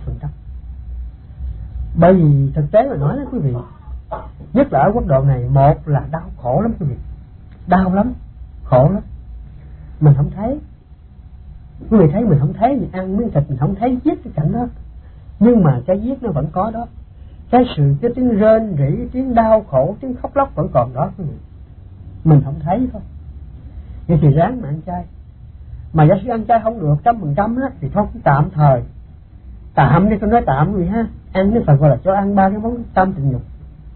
Bởi vì thực tế mà nói đó quý vị, nhất là ở quốc độ này, một là đau khổ lắm quý vị, đau lắm, khổ lắm. Mình không thấy, quý vị thấy mình không thấy, mình ăn miếng thịt mình không thấy giết cái cảnh đó, nhưng mà cái giết nó vẫn có đó. Cái tiếng rên rỉ, tiếng đau khổ, tiếng khóc lóc vẫn còn đó quý vị, mình không thấy thôi. Vậy thì ráng mà ăn chay. Mà giả sử ăn chay không được 100% á thì thôi cũng tạm thời, tạm đi, tôi nói tạm quý vị ha. Ăn cái phần gọi là cho ăn 3 cái món tam tình dục,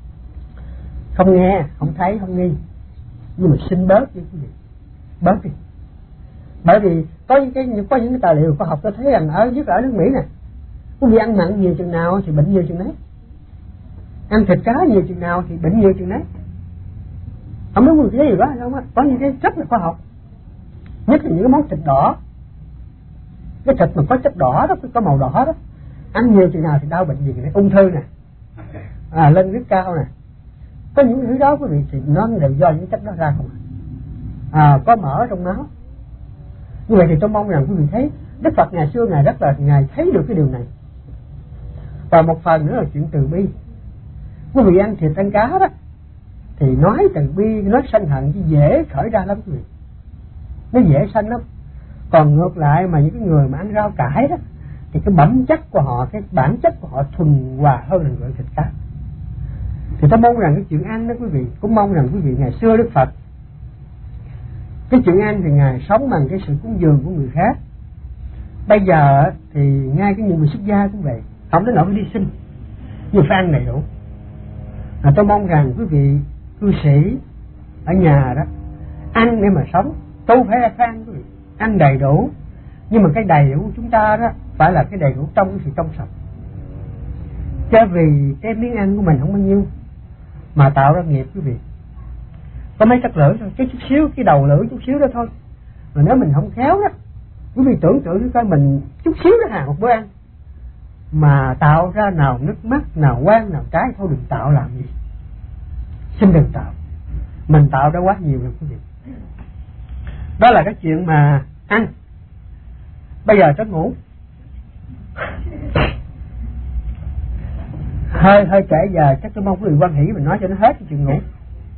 không nghe, không thấy, không nghi, nhưng mà xin bớt đi quý vị, bớt đi. Bởi vì có những cái tài liệu khoa học tôi thấy rằng nhất là ở nước Mỹ nè, quý vị ăn mặn nhiều chừng nào thì bệnh nhiều chừng đấy, ăn thịt cá nhiều chừng nào thì bệnh nhiều chừng đấy. Không biết quý vị thấy gì đó không á? Có những cái rất là khoa học, nhất là những cái món thịt đỏ, cái thịt mà có chất đỏ đó, có màu đỏ đó, ăn nhiều chừng nào thì đau bệnh gì này, ung thư nè, lên huyết cao nè, có những thứ đó quý vị thì nó đều do những chất đó ra không có mỡ trong máu. Như vậy thì tôi mong rằng quý vị thấy Đức Phật ngày xưa ngài rất là ngài thấy được cái điều này. Và một phần nữa là chuyện từ bi. Quý vị ăn thịt ăn cá đó thì nói từ bi, nói sân hận thì dễ khởi ra lắm quý vị, nó dễ sanh lắm. Còn ngược lại mà những cái người mà ăn rau cải đó thì cái bẩm chất của họ, cái bản chất của họ thuần hòa hơn là người ăn thịt cá. Thì tôi mong rằng cái chuyện ăn đó quý vị, cũng mong rằng quý vị ngày xưa Đức Phật cái chuyện ăn thì ngài sống bằng cái sự cúng dường của người khác. Bây giờ thì ngay cái những người xuất gia cũng vậy, không đến nỗi phải đi xin, nhưng phải ăn đầy đủ. Tôi mong rằng quý vị cư sĩ ở nhà đó ăn để mà sống, tu phải ăn quý vị, ăn đầy đủ. Nhưng mà cái đầy đủ của chúng ta đó phải là cái đầy đủ trong cái sự trong sạch, chứ vì cái miếng ăn của mình không bao nhiêu mà tạo ra nghiệp quý vị. Có mấy tấc lưỡi thôi, cái chút xíu, cái đầu lưỡi chút xíu đó thôi, mà nếu mình không khéo đó, quý vị tưởng tượng coi mình chút xíu đó hàng một bữa ăn mà tạo ra nào nước mắt, nào quan, nào trái, thôi đừng tạo làm gì, xin đừng tạo. Mình tạo ra quá nhiều rồi quý vị. Đó là cái chuyện mà ăn. Bây giờ tới ngủ. hơi trễ giờ, chắc tôi mong quý vị quan hỷ mình nói cho nó hết cái chuyện ngủ.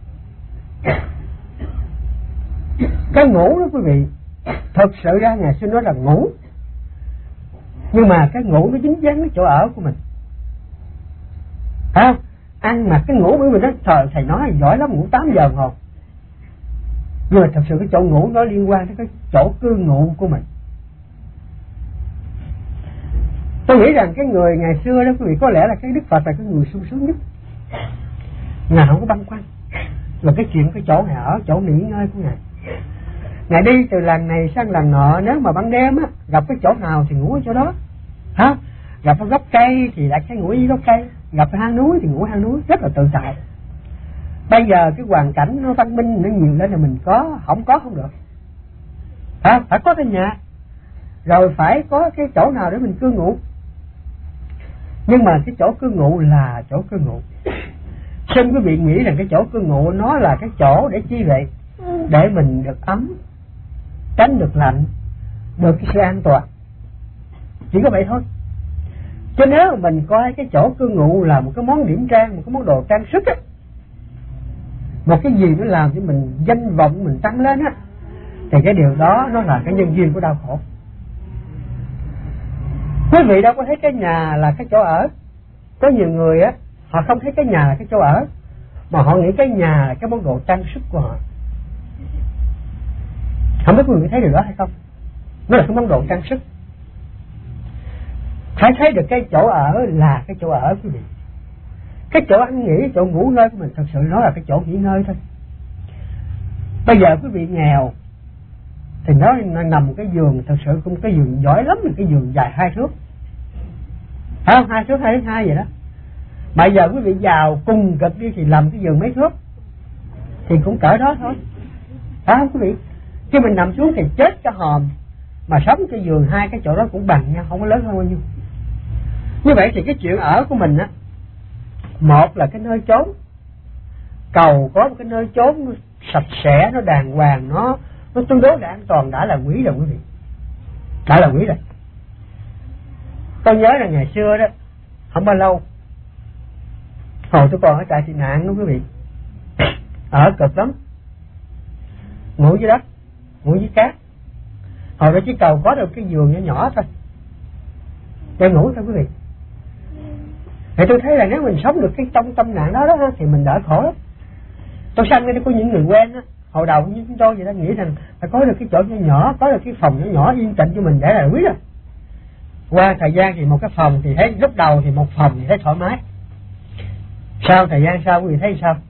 Cái ngủ đó quý vị, thực sự ra ngày xưa nói là ngủ, nhưng mà cái ngủ nó dính dáng với chỗ ở của mình, phải không? Ăn mà cái ngủ, bởi vì nó thầy nói giỏi lắm, ngủ 8 giờ hồ, nhưng mà thật sự cái chỗ ngủ nó liên quan đến cái chỗ cư ngụ của mình. Tôi nghĩ rằng cái người ngày xưa đó quý vị, có lẽ là cái Đức Phật là cái người sung sướng nhất. Ngài không có băn khoăn là cái chuyện cái chỗ Ngài ở, chỗ nghỉ ngơi của Ngài. Ngài đi từ làng này sang làng nọ, nếu mà ban đêm á gặp cái chỗ nào thì ngủ ở chỗ đó, hả? Gặp cái gốc cây thì lại ngủ ở gốc cây, gặp cái hang núi thì ngủ ở hang núi, rất là tự tại. Bây giờ cái hoàn cảnh nó văn minh nó nhiều lên là mình không được, phải có cái nhà, rồi phải có cái chỗ nào để mình cư ngụ. Nhưng mà cái chỗ cư ngụ là chỗ cư ngụ, xin quý vị nghĩ rằng cái chỗ cư ngụ nó là cái chỗ để chi vậy? Để mình được ấm, tránh được lạnh, được cái sự an toàn, chỉ có vậy thôi. Chứ nếu mình coi cái chỗ cư ngụ là một cái món điểm trang, một cái món đồ trang sức á, một cái gì nó làm cho mình danh vọng mình tăng lên á, thì cái điều đó nó là cái nhân duyên của đau khổ. Quý vị đâu có thấy cái nhà là cái chỗ ở. Có nhiều người á, họ không thấy cái nhà là cái chỗ ở, mà họ nghĩ cái nhà là cái món đồ trang sức của họ. Không biết quý vị thấy điều đó hay không? Nó là cái món đồ trang sức. Phải thấy được cái chỗ ở là cái chỗ ở quý vị. Cái chỗ ăn nghỉ, chỗ ngủ ngơi của mình thật sự nó là cái chỗ nghỉ ngơi thôi. Bây giờ quý vị nghèo thì nó nằm một cái giường, thật sự cũng cái giường giỏi lắm, là cái giường dài 2 thước, phải không? 2 thước 2 vậy đó. Bây giờ quý vị giàu cùng cực đi thì làm cái giường mấy thước thì cũng cỡ đó thôi, phải không quý vị? Khi mình nằm xuống thì chết cái hòm, mà sống cái giường 2 cái chỗ đó cũng bằng nhau, không có lớn hơn bao nhiêu. Như vậy thì cái chuyện ở của mình á, một là cái nơi chốn, cầu có một cái nơi chốn nó sạch sẽ, nó đàng hoàng, nó tương đối là an toàn, đã là quý rồi quý vị, đã là quý rồi. Tôi nhớ là ngày xưa đó, không bao lâu, hồi tôi còn ở trại tị nạn đó quý vị, ở cực lắm, ngủ dưới đất, ngủ dưới cát. Hồi đó chỉ cầu có được cái giường nhỏ nhỏ thôi để ngủ thôi quý vị. Thì tôi thấy là nếu mình sống được cái trong tâm nạn đó thì mình đỡ khổ lắm. Tôi sanh cái có những người quen á, hồi đầu như chúng tôi vậy đó, nghĩ rằng phải có được cái chỗ nhỏ nhỏ, có được cái phòng nhỏ nhỏ yên tĩnh cho mình để là quý rồi. Qua thời gian thì một cái phòng thì thấy, lúc đầu thì một phòng thì thấy thoải mái, sau thời gian sau quý vị thấy sao?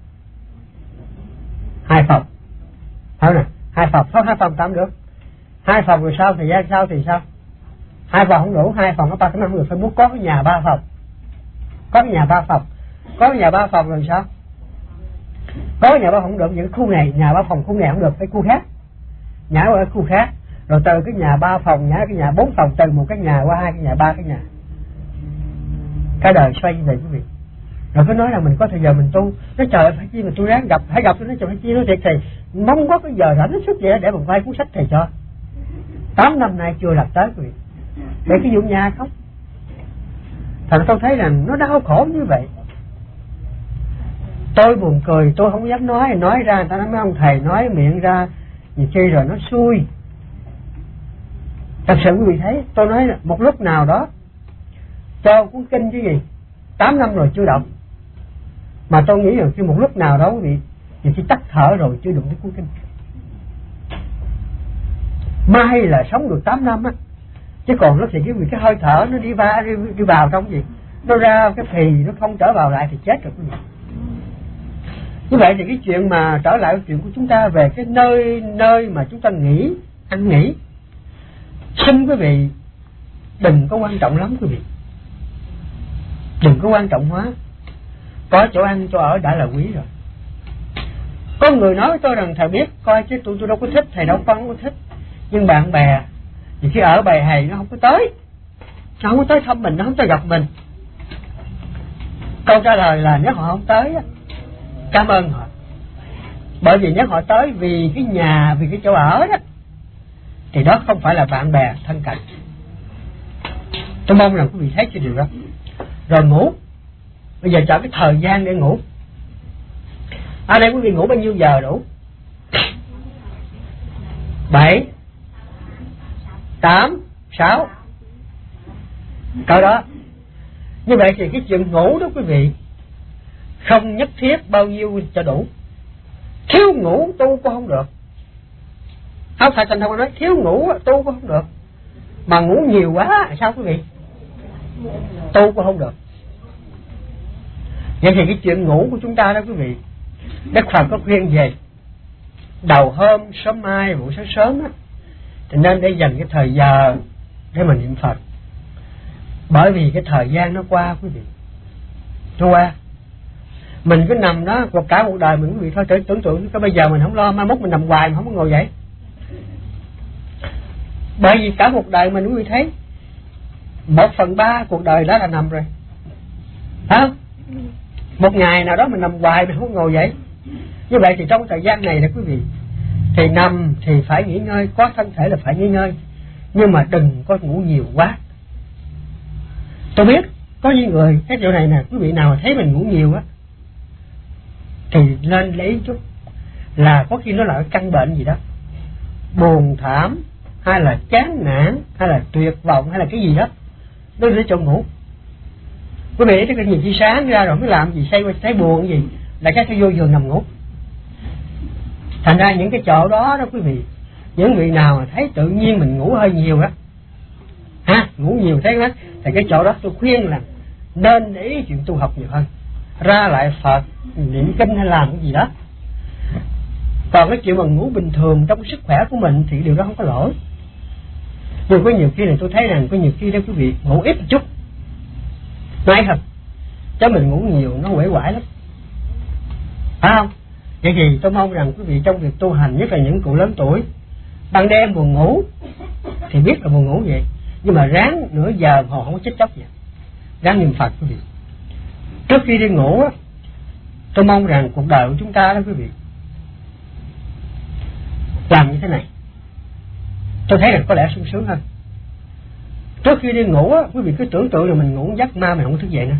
2 phòng, phải nè, 2 phòng, không 2 phòng tạm được, 2 phòng rồi sau thời gian sau thì sao? 2 phòng không đủ, 2 phòng có 3 cái 5 người, phải muốn có cái nhà 3 phòng, có cái nhà 3 phòng, có cái nhà 3 phòng rồi sao? Có cái nhà 3 phòng không được, những khu này nhà 3 phòng khu này không được, phải khu khác, nhả qua khu khác, rồi từ cái nhà 3 phòng nhả cái nhà 4 phòng, từ một cái nhà qua 2 cái nhà, 3 cái nhà. Cái đời xoay như vậy quý vị. Rồi cứ nói là mình có thời giờ mình tu, nói trời phải chi mà tôi ráng gặp, hãy gặp tôi nói trời phải chi, nói thiệt thầy mong có cái giờ rảnh xuất vậy để mình quay cuốn sách thầy cho. 8 năm nay chưa lập tới quý vị, để cái vụ nhà không. Thành tôi thấy rằng nó đau khổ như vậy. Tôi buồn cười, tôi không dám nói ra, người ta nói mấy ông thầy nói miệng ra nhiều khi rồi nó xui. Thật sự quý vị thấy, tôi nói là một lúc nào đó cho cuốn kinh chứ gì, 8 năm rồi chưa động, mà tôi nghĩ rằng khi một lúc nào đó quý vị thì chỉ tắt thở rồi chưa đụng tới cuốn kinh. May là sống được 8 năm á, chứ còn lúc thì cái hơi thở nó đi vào trong gì, nó ra cái phì nó không trở vào lại thì chết rồi quý vị. Như vậy thì cái chuyện mà trở lại cái chuyện của chúng ta về cái nơi mà chúng ta nghỉ, ăn nghỉ, xin quý vị đừng có quan trọng lắm quý vị, đừng có quan trọng hóa. Có chỗ ăn chỗ ở đã là quý rồi. Có người nói với tôi rằng thầy biết coi chứ tôi đâu có thích, thầy đâu không có thích, nhưng bạn bè thì khi ở bầy hầy nó không có tới, nó không có tới thăm mình, nó không tới gặp mình. Câu trả lời là nếu họ không tới, cảm ơn họ. Bởi vì nếu họ tới vì cái nhà, vì cái chỗ ở đó, thì đó không phải là bạn bè thân cận. Tôi mong rằng quý vị thấy cái điều đó. Rồi ngủ, Bây giờ chọn cái thời gian để ngủ. Ở đây quý vị ngủ bao nhiêu giờ đủ? 7, 8, 6. Cỡ đó. Như vậy thì cái chuyện ngủ đó quý vị không nhất thiết bao nhiêu cho đủ. Thiếu ngủ tu cũng không được. Không phải thành thông nói thiếu ngủ tu cũng không được. Mà ngủ nhiều quá sao quý vị? Tu cũng không được. Vậy thì cái chuyện ngủ của chúng ta đó quý vị, Đức Phật có khuyên về đầu hôm sớm mai buổi sáng sớm á, thì nên để dành cái thời giờ để mà niệm Phật. Bởi vì cái thời gian nó qua quý vị, nó qua. Mình cứ nằm đó cả cuộc đời mình quý vị thôi, tưởng tượng cái bây giờ mình không lo, mai mốt mình nằm hoài mình không có ngồi dậy. Bởi vì cả cuộc đời mình quý vị thấy 1/3 cuộc đời đó là nằm rồi, phải không? Một ngày nào đó mình nằm hoài mình không có ngồi dậy. Như vậy thì trong thời gian này là quý vị, thì nằm thì phải nghỉ ngơi, có thân thể là phải nghỉ ngơi, nhưng mà đừng có ngủ nhiều quá. Tôi biết có những người cái chỗ này nè, quý vị nào thấy mình ngủ nhiều á thì nên lấy chút, là có khi nó là căn bệnh gì đó, buồn thảm hay là chán nản hay là tuyệt vọng hay là cái gì đó, nó để cho ngủ. Quý vị thấy cái nhìn khi sáng ra rồi mới làm gì, say thấy buồn cái gì là cái vô giường nằm ngủ. Thành ra những cái chỗ đó đó quý vị, những vị nào mà thấy tự nhiên mình ngủ hơi nhiều á, ngủ nhiều thấy đó, thì cái chỗ đó tôi khuyên là nên để ý chuyện tu học nhiều hơn, ra lại Phật niệm kinh hay làm cái gì đó. Còn cái chuyện mà ngủ bình thường trong sức khỏe của mình thì điều đó không có lỗi. Nhưng có nhiều khi này tôi thấy rằng có nhiều khi đó quý vị ngủ ít một chút nói thật, chứ mình ngủ nhiều nó uể oải lắm, phải không? Vậy thì tôi mong rằng quý vị trong việc tu hành, nhất là những cụ lớn tuổi, ban đêm buồn ngủ thì biết là buồn ngủ vậy, nhưng mà ráng nửa giờ họ không có chết chóc vậy, ráng niệm Phật quý vị. Trước khi đi ngủ á, tôi mong rằng cuộc đời của chúng ta đó quý vị làm như thế này, tôi thấy rằng có lẽ sung sướng hơn. Trước khi đi ngủ á, quý vị cứ tưởng tượng là mình ngủ giấc ma mình không thức dậy nữa.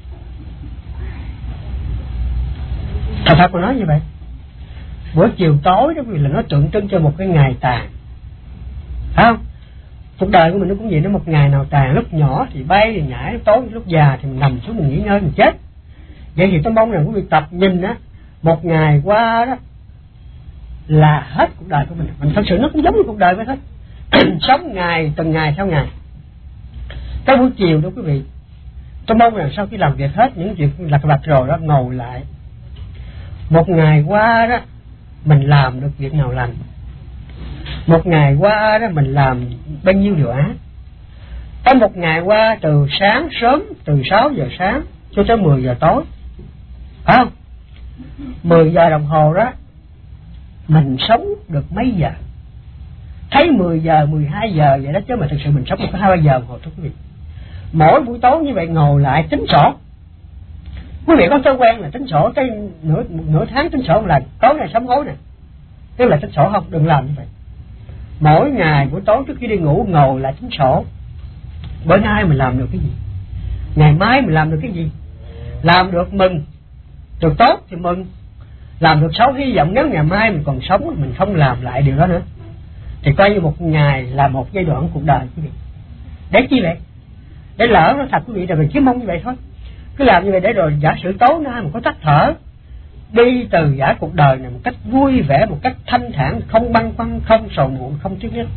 Thật mà nói như vậy. Buổi chiều tối đó quý vị là nó tượng trưng cho một cái ngày tàn, phải không? Cuộc đời của mình nó cũng vậy, nó một ngày nào tàn, lúc nhỏ thì bay thì nhảy, tối lúc già thì mình nằm xuống mình nghỉ ngơi mình chết. Vậy thì tôi mong rằng quý vị tập nhìn á, một ngày qua đó là hết cuộc đời của mình thật sự nó cũng giống như cuộc đời vậy thôi. Sống ngày từng ngày theo ngày. Cái buổi chiều đó quý vị, tôi mong rằng sau khi làm việc hết những việc lặt vặt rồi đó, ngồi lại một ngày qua đó mình làm được việc nào lành, một ngày qua đó mình làm bao nhiêu điều ác. Có một ngày qua từ sáng sớm, từ 6 giờ sáng cho tới 10 giờ tối, phải không? 10 giờ đồng hồ đó mình sống được mấy giờ? Thấy 10 giờ, 12 giờ vậy đó, chứ mà thực sự mình sống được có 2-3 giờ đồng hồ thôi quý vị. Mỗi buổi tối như vậy ngồi lại tính sổ. Quý vị có thói quen là tính sổ cái nửa tháng tính sổ một lần, tối này sớm tối nè, tức là tính sổ không? Đừng làm như vậy. Mỗi ngày buổi tối trước khi đi ngủ ngồi lại tính sổ. Bữa nay mình làm được cái gì, ngày mai mình làm được cái gì. Làm được mừng, được tốt thì mừng, làm được xấu hy vọng nếu ngày mai mình còn sống mình không làm lại điều đó nữa, thì coi như một ngày là một giai đoạn cuộc đời quý vị. Để chi vậy? Để lỡ nó thật quý vị, là mình chỉ mong như vậy thôi. Cứ làm như vậy để rồi giả sử tối nay mình có tắt thở, đi từ giả cuộc đời này một cách vui vẻ, một cách thanh thản, không băn khoăn, không sầu muộn, không tiếc nhất.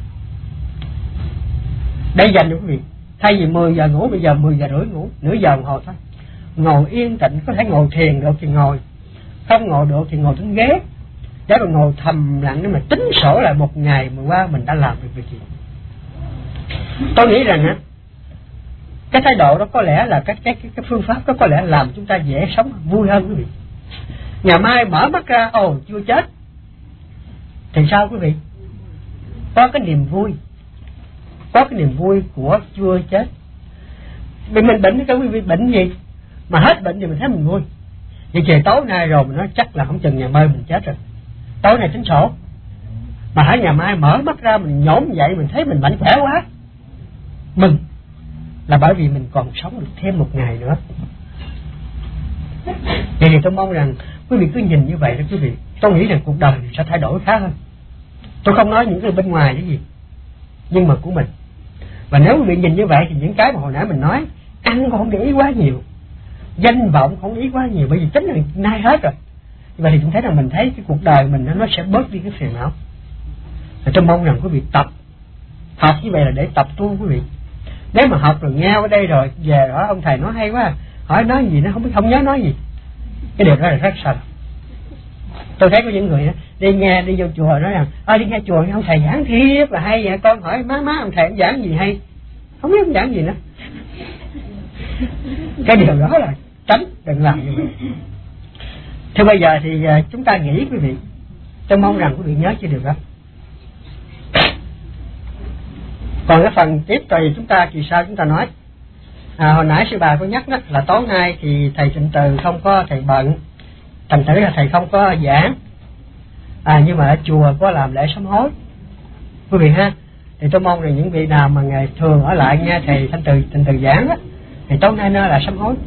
Để dành cho quý vị. Thay vì 10 giờ ngủ, bây giờ 10 giờ rưỡi ngủ, nửa giờ đồng hồ thôi. Ngồi yên tĩnh, có thể ngồi thiền được thì ngồi, không ngồi được thì ngồi trên ghế, để rồi ngồi thầm lặng để mà tính sổ lại một ngày mà qua mình đã làm được việc gì. Tôi nghĩ rằng á, cái thái độ đó có lẽ là cái phương pháp đó có lẽ làm chúng ta dễ sống vui hơn quý vị. Ngày mai mở mắt ra, chưa chết, thì sao quý vị? Có cái niềm vui, có cái niềm vui của chưa chết. Mình bệnh cái quý vị, bệnh gì mà hết bệnh thì mình thấy mình vui. Vậy trời tối nay rồi mình nói chắc là không chừng ngày mai mình chết rồi, tối nay tính sổ. Mà hãy ngày mai mở mắt ra mình nhổm dậy mình thấy mình mạnh khỏe quá, mừng, là bởi vì mình còn sống được thêm một ngày nữa. Vậy thì tôi mong rằng quý vị cứ nhìn như vậy đó quý vị. Tôi nghĩ rằng cuộc đời sẽ thay đổi khá hơn. Tôi không nói những cái bên ngoài cái gì, nhưng mà của mình. Và nếu quý vị nhìn như vậy thì những cái mà hồi nãy mình nói, ăn cũng không để ý quá nhiều, danh vọng không để ý quá nhiều, bởi vì tính là nay hết rồi. Vậy thì chúng thấy rằng mình thấy cái cuộc đời mình nó sẽ bớt đi cái phiền não. Và tôi mong rằng quý vị tập. Học như vậy là để tập tu quý vị. Nếu mà học rồi nghe ở đây rồi về đó ông thầy nói hay quá, hỏi nói gì nó không nhớ nói gì, cái điều đó là rất sai. Tôi thấy có những người đi vô chùa nói rằng đi nghe chùa ông thầy giảng thiệt là hay vậy. Con hỏi má ông thầy giảng gì hay, không biết ông giảng gì nữa. Cái điều đó là tránh, đừng làm như vậy. Thế bây giờ thì chúng ta nghĩ quý vị, tôi mong rằng quý vị nhớ cái điều đó. Còn cái phần tiếp thì chúng ta kỳ sau chúng ta nói. Hồi nãy sư bà có nhắc đó là tối nay thì thầy Trịnh Từ không có, thầy bận, thành thử là thầy không có giảng. Nhưng mà ở chùa có làm lễ sám hối quý vị ha. Thì tôi mong rằng những vị nào mà ngày thường ở lại nghe thầy Trịnh Từ giảng đó, thì tối nay nó là sám hối.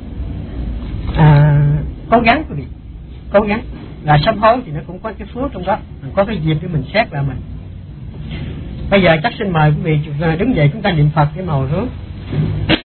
Cố gắng quý vị, cố gắng. Là sám hối thì nó cũng có cái phước trong đó, có cái dịp để mình xét lại mình. Bây giờ chắc xin mời quý vị đứng dậy chúng ta niệm Phật cái màu hướng.